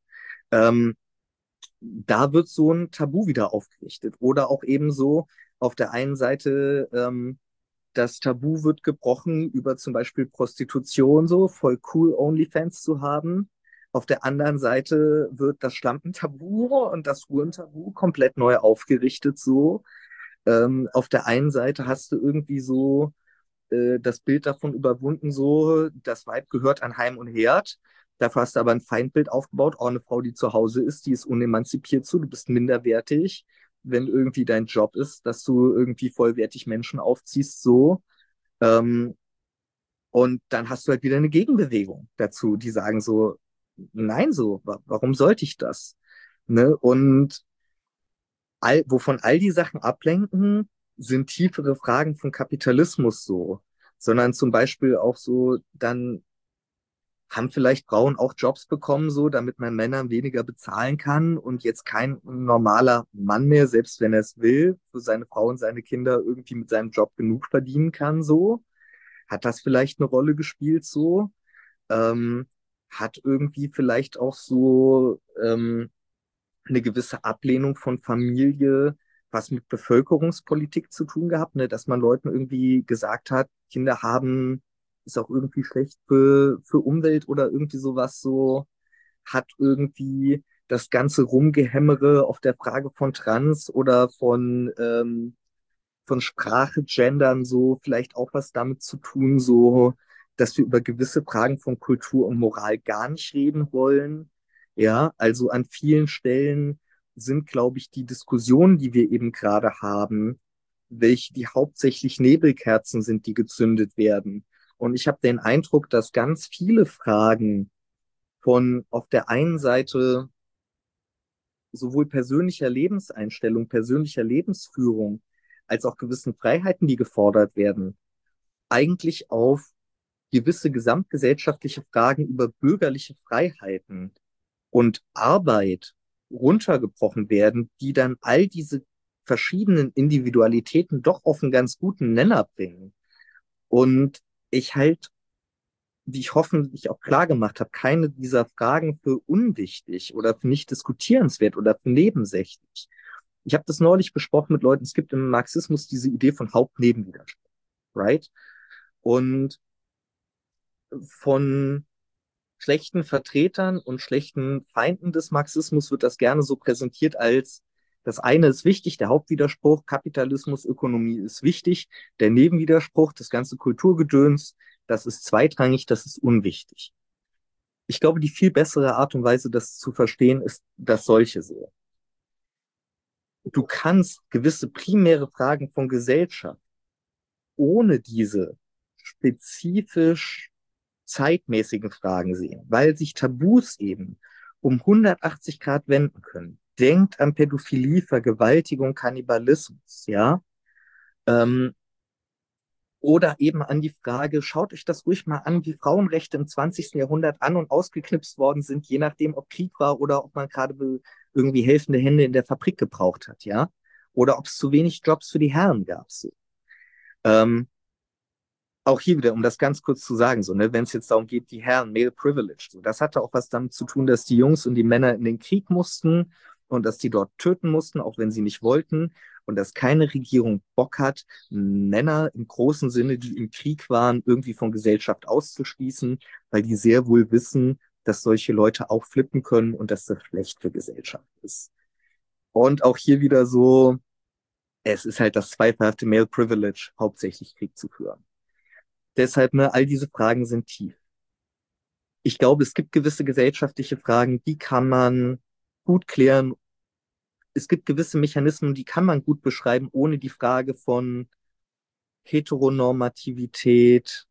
Ähm, Da wird so ein Tabu wieder aufgerichtet. Oder auch eben so auf der einen Seite das Tabu wird gebrochen, über zum Beispiel Prostitution so, voll cool Onlyfans zu haben. Auf der anderen Seite wird das Schlampen-Tabu und das Huren-Tabu komplett neu aufgerichtet so. Auf der einen Seite hast du irgendwie so das Bild davon überwunden, so, das Weib gehört an Heim und Herd. Dafür hast du aber ein Feindbild aufgebaut. Auch eine Frau, die zu Hause ist, die ist unemanzipiert so, du bist minderwertig, wenn irgendwie dein Job ist, dass du irgendwie vollwertig Menschen aufziehst, so. Ähm, und dann hast du halt wieder eine Gegenbewegung dazu, die sagen so, nein, so, warum sollte ich das? Ne? Und wovon all die Sachen ablenken, sind tiefere Fragen von Kapitalismus so, sondern zum Beispiel auch so, dann haben vielleicht Frauen auch Jobs bekommen, so, damit man Männern weniger bezahlen kann und jetzt kein normaler Mann mehr, selbst wenn er es will, für seine Frau und seine Kinder irgendwie mit seinem Job genug verdienen kann, so. Hat das vielleicht eine Rolle gespielt, so? Ähm, Hat irgendwie vielleicht auch so eine gewisse Ablehnung von Familie, was mit Bevölkerungspolitik zu tun gehabt, ne? Dass man Leuten irgendwie gesagt hat, Kinder haben, ist auch irgendwie schlecht für Umwelt oder irgendwie sowas so, hat irgendwie das ganze Rumgehämmere auf der Frage von Trans oder von Sprache, Gendern so vielleicht auch was damit zu tun, so, dass wir über gewisse Fragen von Kultur und Moral gar nicht reden wollen. Ja, also an vielen Stellen sind, glaube ich, die Diskussionen, die wir eben gerade haben, welche die hauptsächlich Nebelkerzen sind, die gezündet werden. Und ich habe den Eindruck, dass ganz viele Fragen von auf der einen Seite sowohl persönlicher Lebenseinstellung, persönlicher Lebensführung, als auch gewissen Freiheiten, die gefordert werden, eigentlich auf gewisse gesamtgesellschaftliche Fragen über bürgerliche Freiheiten und Arbeit runtergebrochen werden, die dann all diese verschiedenen Individualitäten doch auf einen ganz guten Nenner bringen. Und ich halt, wie ich hoffentlich auch klar gemacht habe, keine dieser Fragen für unwichtig oder für nicht diskutierenswert oder für nebensächlich. Ich habe das neulich besprochen mit Leuten, es gibt im Marxismus diese Idee von Hauptnebenwiderspruch, right? Und von schlechten Vertretern und schlechten Feinden des Marxismus wird das gerne so präsentiert als das eine ist wichtig, der Hauptwiderspruch, Kapitalismus, Ökonomie ist wichtig, der Nebenwiderspruch, das ganze Kulturgedöns, das ist zweitrangig, das ist unwichtig. Ich glaube, die viel bessere Art und Weise, das zu verstehen, ist das solche so. Du kannst gewisse primäre Fragen von Gesellschaft ohne diese spezifisch zeitmäßigen Fragen sehen, weil sich Tabus eben um 180 Grad wenden können. Denkt an Pädophilie, Vergewaltigung, Kannibalismus, ja. Ähm, oder eben an die Frage, schaut euch das ruhig mal an, wie Frauenrechte im 20. Jahrhundert an- und ausgeknipst worden sind, je nachdem, ob Krieg war oder ob man gerade irgendwie helfende Hände in der Fabrik gebraucht hat, ja. Oder ob es zu wenig Jobs für die Herren gab. So. Ähm, auch hier wieder, um das ganz kurz zu sagen, so, ne, wenn es jetzt darum geht, die Herren, Male Privilege, so, das hatte auch was damit zu tun, dass die Jungs und die Männer in den Krieg mussten und dass die dort töten mussten, auch wenn sie nicht wollten, und dass keine Regierung Bock hat, Männer im großen Sinne, die im Krieg waren, irgendwie von Gesellschaft auszuschließen, weil die sehr wohl wissen, dass solche Leute auch flippen können und dass das schlecht für Gesellschaft ist. Und auch hier wieder so, es ist halt das zweifelhafte Male Privilege, hauptsächlich Krieg zu führen. Deshalb, ne, all diese Fragen sind tief. Ich glaube, es gibt gewisse gesellschaftliche Fragen, die kann man gut klären. Es gibt gewisse Mechanismen, die kann man gut beschreiben, ohne die Frage von Heteronormativität,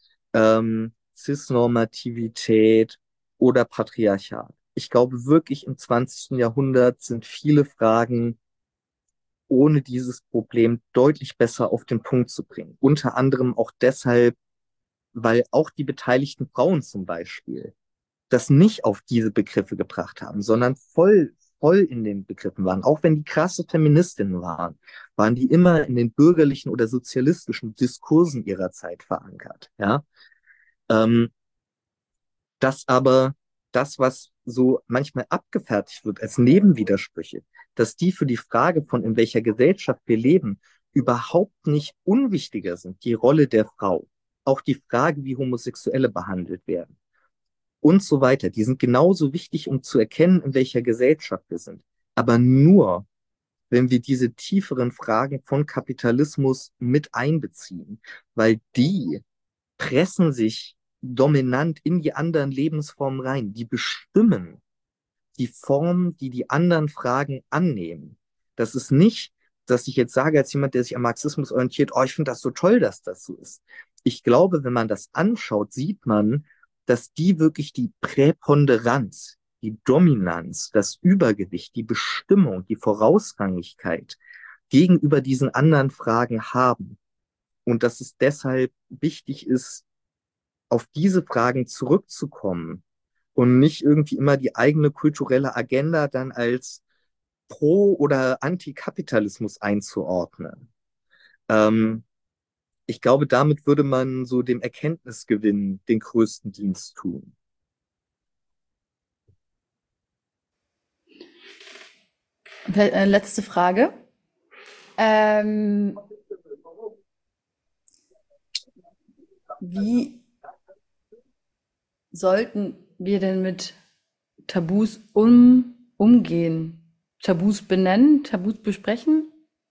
Cisnormativität oder Patriarchat. Ich glaube wirklich, im 20. Jahrhundert sind viele Fragen ohne dieses Problem deutlich besser auf den Punkt zu bringen. Unter anderem auch deshalb, weil auch die beteiligten Frauen zum Beispiel das nicht auf diese Begriffe gebracht haben, sondern voll in den Begriffen waren. Auch wenn die krasse Feministinnen waren, waren die immer in den bürgerlichen oder sozialistischen Diskursen ihrer Zeit verankert. Ja, ähm, dass aber das, was so manchmal abgefertigt wird als Nebenwidersprüche, dass die für die Frage von in welcher Gesellschaft wir leben, überhaupt nicht unwichtiger sind. Die Rolle der Frau, auch die Frage, wie Homosexuelle behandelt werden und so weiter. Die sind genauso wichtig, um zu erkennen, in welcher Gesellschaft wir sind. Aber nur, wenn wir diese tieferen Fragen von Kapitalismus mit einbeziehen, weil die pressen sich dominant in die anderen Lebensformen rein. Die bestimmen die Form, die die anderen Fragen annehmen. Das ist nicht, dass ich jetzt sage, als jemand, der sich am Marxismus orientiert, oh, ich finde das so toll, dass das so ist. Ich glaube, wenn man das anschaut, sieht man, dass die wirklich die Präponderanz, die Dominanz, das Übergewicht, die Bestimmung, die Vorausrangigkeit gegenüber diesen anderen Fragen haben. Und dass es deshalb wichtig ist, auf diese Fragen zurückzukommen und nicht irgendwie immer die eigene kulturelle Agenda dann als Pro- oder Antikapitalismus einzuordnen. Ähm, Ich glaube, damit würde man so dem Erkenntnisgewinn den größten Dienst tun. Letzte Frage. Ähm, Wie sollten wir denn mit Tabus umgehen? Tabus benennen, Tabus besprechen?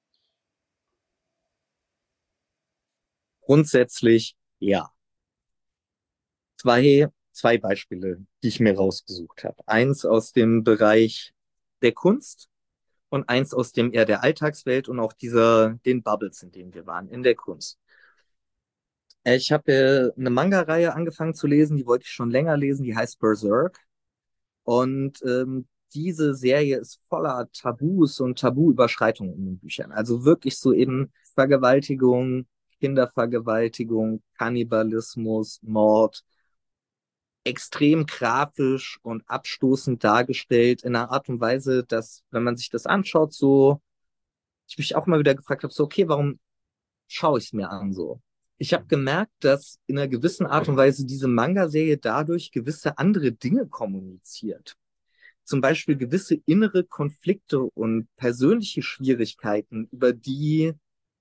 Grundsätzlich ja. Zwei Beispiele, die ich mir rausgesucht habe. Eins aus dem Bereich der Kunst und eins aus dem eher der Alltagswelt und auch den Bubbles, in denen wir waren, in der Kunst. Ich habe eine Manga-Reihe angefangen zu lesen, die wollte ich schon länger lesen, die heißt Berserk. Und diese Serie ist voller Tabus und Tabuüberschreitungen in den Büchern. Also wirklich so eben Vergewaltigung, Kindervergewaltigung, Kannibalismus, Mord, extrem grafisch und abstoßend dargestellt in einer Art und Weise, dass, wenn man sich das anschaut, so, ich mich auch mal wieder gefragt habe, so, okay, warum schaue ich es mir an so? Ich habe gemerkt, dass in einer gewissen Art und Weise diese Manga-Serie dadurch gewisse andere Dinge kommuniziert. Zum Beispiel gewisse innere Konflikte und persönliche Schwierigkeiten, über die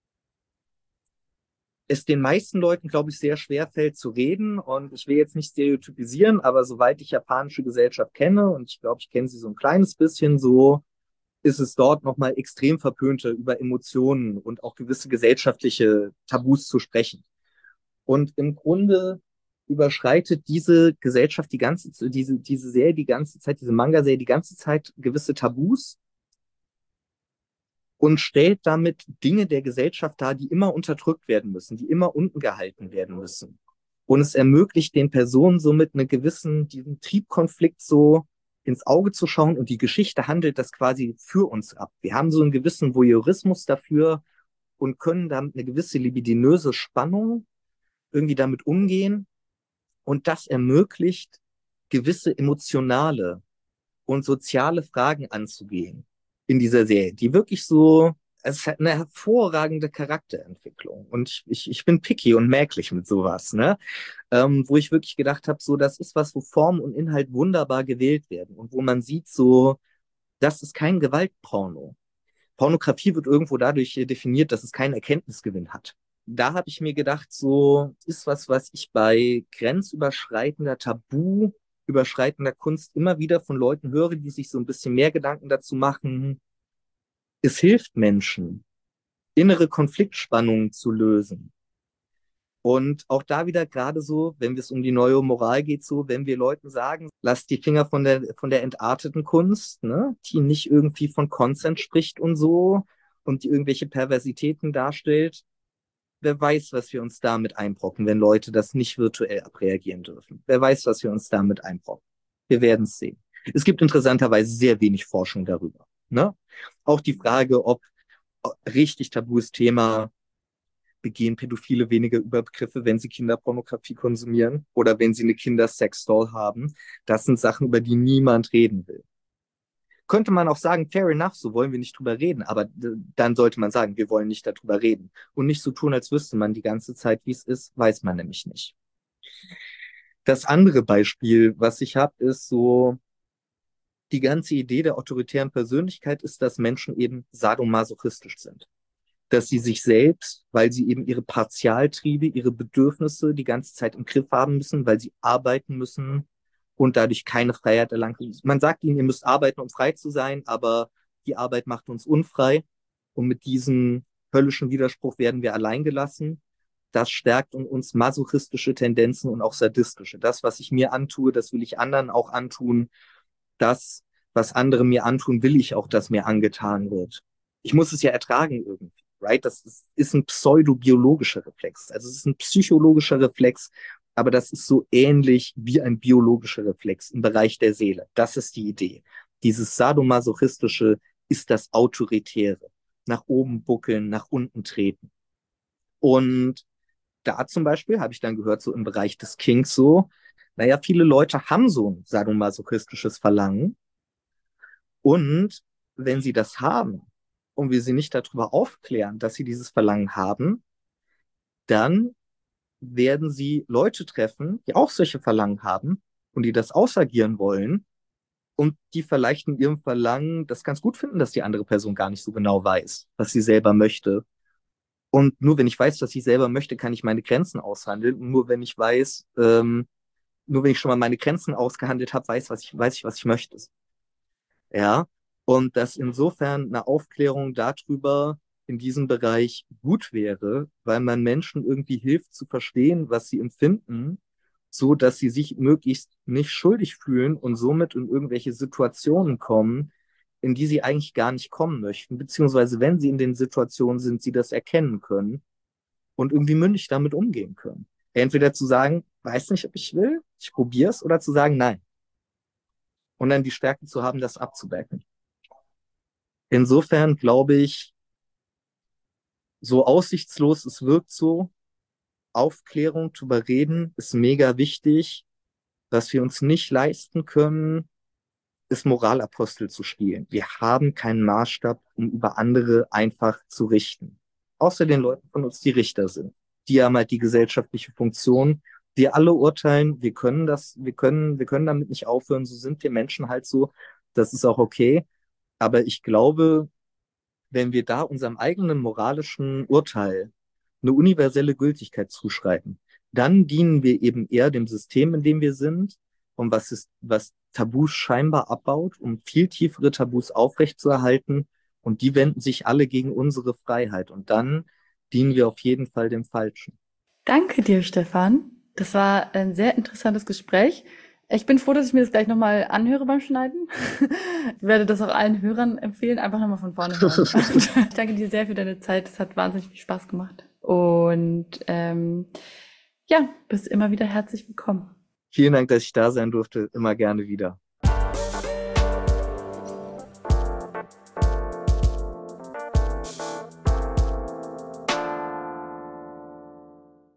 es den meisten Leuten, glaube ich, sehr schwer fällt zu reden. Und ich will jetzt nicht stereotypisieren, aber soweit ich japanische Gesellschaft kenne, und ich glaube, ich kenne sie so ein kleines bisschen, so ist es dort nochmal extrem verpönter, über Emotionen und auch gewisse gesellschaftliche Tabus zu sprechen. Und im Grunde überschreitet diese Gesellschaft diese Serie die ganze Zeit, diese Manga-Serie die ganze Zeit gewisse Tabus und stellt damit Dinge der Gesellschaft dar, die immer unterdrückt werden müssen, die immer unten gehalten werden müssen. Und es ermöglicht den Personen somit diesen Triebkonflikt so ins Auge zu schauen und die Geschichte handelt das quasi für uns ab. Wir haben so einen gewissen Voyeurismus dafür und können damit eine gewisse libidinöse Spannung irgendwie damit umgehen und das ermöglicht, gewisse emotionale und soziale Fragen anzugehen in dieser Serie, die wirklich so es ist eine hervorragende Charakterentwicklung. Und ich bin picky und mäklig mit sowas, ne? Wo ich wirklich gedacht habe, so, das ist was, wo Form und Inhalt wunderbar gewählt werden und wo man sieht, so, das ist kein Gewaltporno. Pornografie wird irgendwo dadurch definiert, dass es keinen Erkenntnisgewinn hat. Da habe ich mir gedacht, so ist was, was ich bei grenzüberschreitender, tabuüberschreitender Kunst immer wieder von Leuten höre, die sich so ein bisschen mehr Gedanken dazu machen. Es hilft Menschen, innere Konfliktspannungen zu lösen. Und auch da wieder gerade so, wenn es um die neue Moral geht, so, wenn wir Leuten sagen, lasst die Finger von der entarteten Kunst, ne, die nicht irgendwie von Consent spricht und so und die irgendwelche Perversitäten darstellt, wer weiß, was wir uns damit einbrocken, wenn Leute das nicht virtuell abreagieren dürfen. Wer weiß, was wir uns damit einbrocken. Wir werden es sehen. Es gibt interessanterweise sehr wenig Forschung darüber. Ne? Auch die Frage, ob richtig tabus Thema, begehen Pädophile weniger Übergriffe, wenn sie Kinderpornografie konsumieren oder wenn sie eine Kindersexdoll haben. Das sind Sachen, über die niemand reden will. Könnte man auch sagen, fair enough, so wollen wir nicht drüber reden, aber dann sollte man sagen, wir wollen nicht darüber reden und nicht so tun, als wüsste man die ganze Zeit, wie es ist, weiß man nämlich nicht. Das andere Beispiel, was ich habe, ist so, die ganze Idee der autoritären Persönlichkeit ist, dass Menschen eben sadomasochistisch sind. Dass sie sich selbst, weil sie eben ihre Partialtriebe, ihre Bedürfnisse die ganze Zeit im Griff haben müssen, weil sie arbeiten müssen und dadurch keine Freiheit erlangen. Man sagt ihnen, ihr müsst arbeiten, um frei zu sein, aber die Arbeit macht uns unfrei. Und mit diesem höllischen Widerspruch werden wir allein gelassen. Das stärkt in uns masochistische Tendenzen und auch sadistische. Das, was ich mir antue, das will ich anderen auch antun. Das, was andere mir antun, will ich auch, dass mir angetan wird. Ich muss es ja ertragen irgendwie. Right? Ist ein pseudobiologischer Reflex. Also es ist ein psychologischer Reflex, aber das ist so ähnlich wie ein biologischer Reflex im Bereich der Seele. Das ist die Idee. Dieses Sadomasochistische ist das Autoritäre. Nach oben buckeln, nach unten treten. Und da zum Beispiel habe ich dann gehört, so im Bereich des Kinks so, naja, viele Leute haben so ein sadomasochistisches Verlangen. Und wenn sie das haben und wir sie nicht darüber aufklären, dass sie dieses Verlangen haben, dann werden sie Leute treffen, die auch solche Verlangen haben und die das ausagieren wollen und die vielleicht in ihrem Verlangen das ganz gut finden, dass die andere Person gar nicht so genau weiß, was sie selber möchte. Und nur wenn ich weiß, was ich selber möchte, kann ich meine Grenzen aushandeln. Und nur wenn ich weiß, nur wenn ich schon mal meine Grenzen ausgehandelt habe, weiß ich, was ich möchte. Ja, und dass insofern eine Aufklärung darüber in diesem Bereich gut wäre, weil man Menschen irgendwie hilft zu verstehen, was sie empfinden, so dass sie sich möglichst nicht schuldig fühlen und somit in irgendwelche Situationen kommen, in die sie eigentlich gar nicht kommen möchten, beziehungsweise wenn sie in den Situationen sind, sie das erkennen können und irgendwie mündig damit umgehen können. Entweder zu sagen, weiß nicht, ob ich will, ich probiere es, oder zu sagen, nein. Und dann die Stärke zu haben, das abzubacken. Insofern glaube ich, so aussichtslos es wirkt so, Aufklärung drüber reden ist mega wichtig. Was wir uns nicht leisten können, ist Moralapostel zu spielen. Wir haben keinen Maßstab, um über andere einfach zu richten. Außer den Leuten von uns, die Richter sind. Die haben halt die gesellschaftliche Funktion. Wir alle urteilen, wir können damit nicht aufhören. So sind wir Menschen halt so. Das ist auch okay. Aber ich glaube, wenn wir da unserem eigenen moralischen Urteil eine universelle Gültigkeit zuschreiben, dann dienen wir eben eher dem System, in dem wir sind, und was Tabus scheinbar abbaut, um viel tiefere Tabus aufrechtzuerhalten, und die wenden sich alle gegen unsere Freiheit, und dann dienen wir auf jeden Fall dem Falschen. Danke dir, Stefan. Das war ein sehr interessantes Gespräch. Ich bin froh, dass ich mir das gleich nochmal anhöre beim Schneiden. Ich werde das auch allen Hörern empfehlen, einfach nochmal von vorne hören. Ich danke dir sehr für deine Zeit. Es hat wahnsinnig viel Spaß gemacht. Und ja, bist immer wieder herzlich willkommen. Vielen Dank, dass ich da sein durfte. Immer gerne wieder.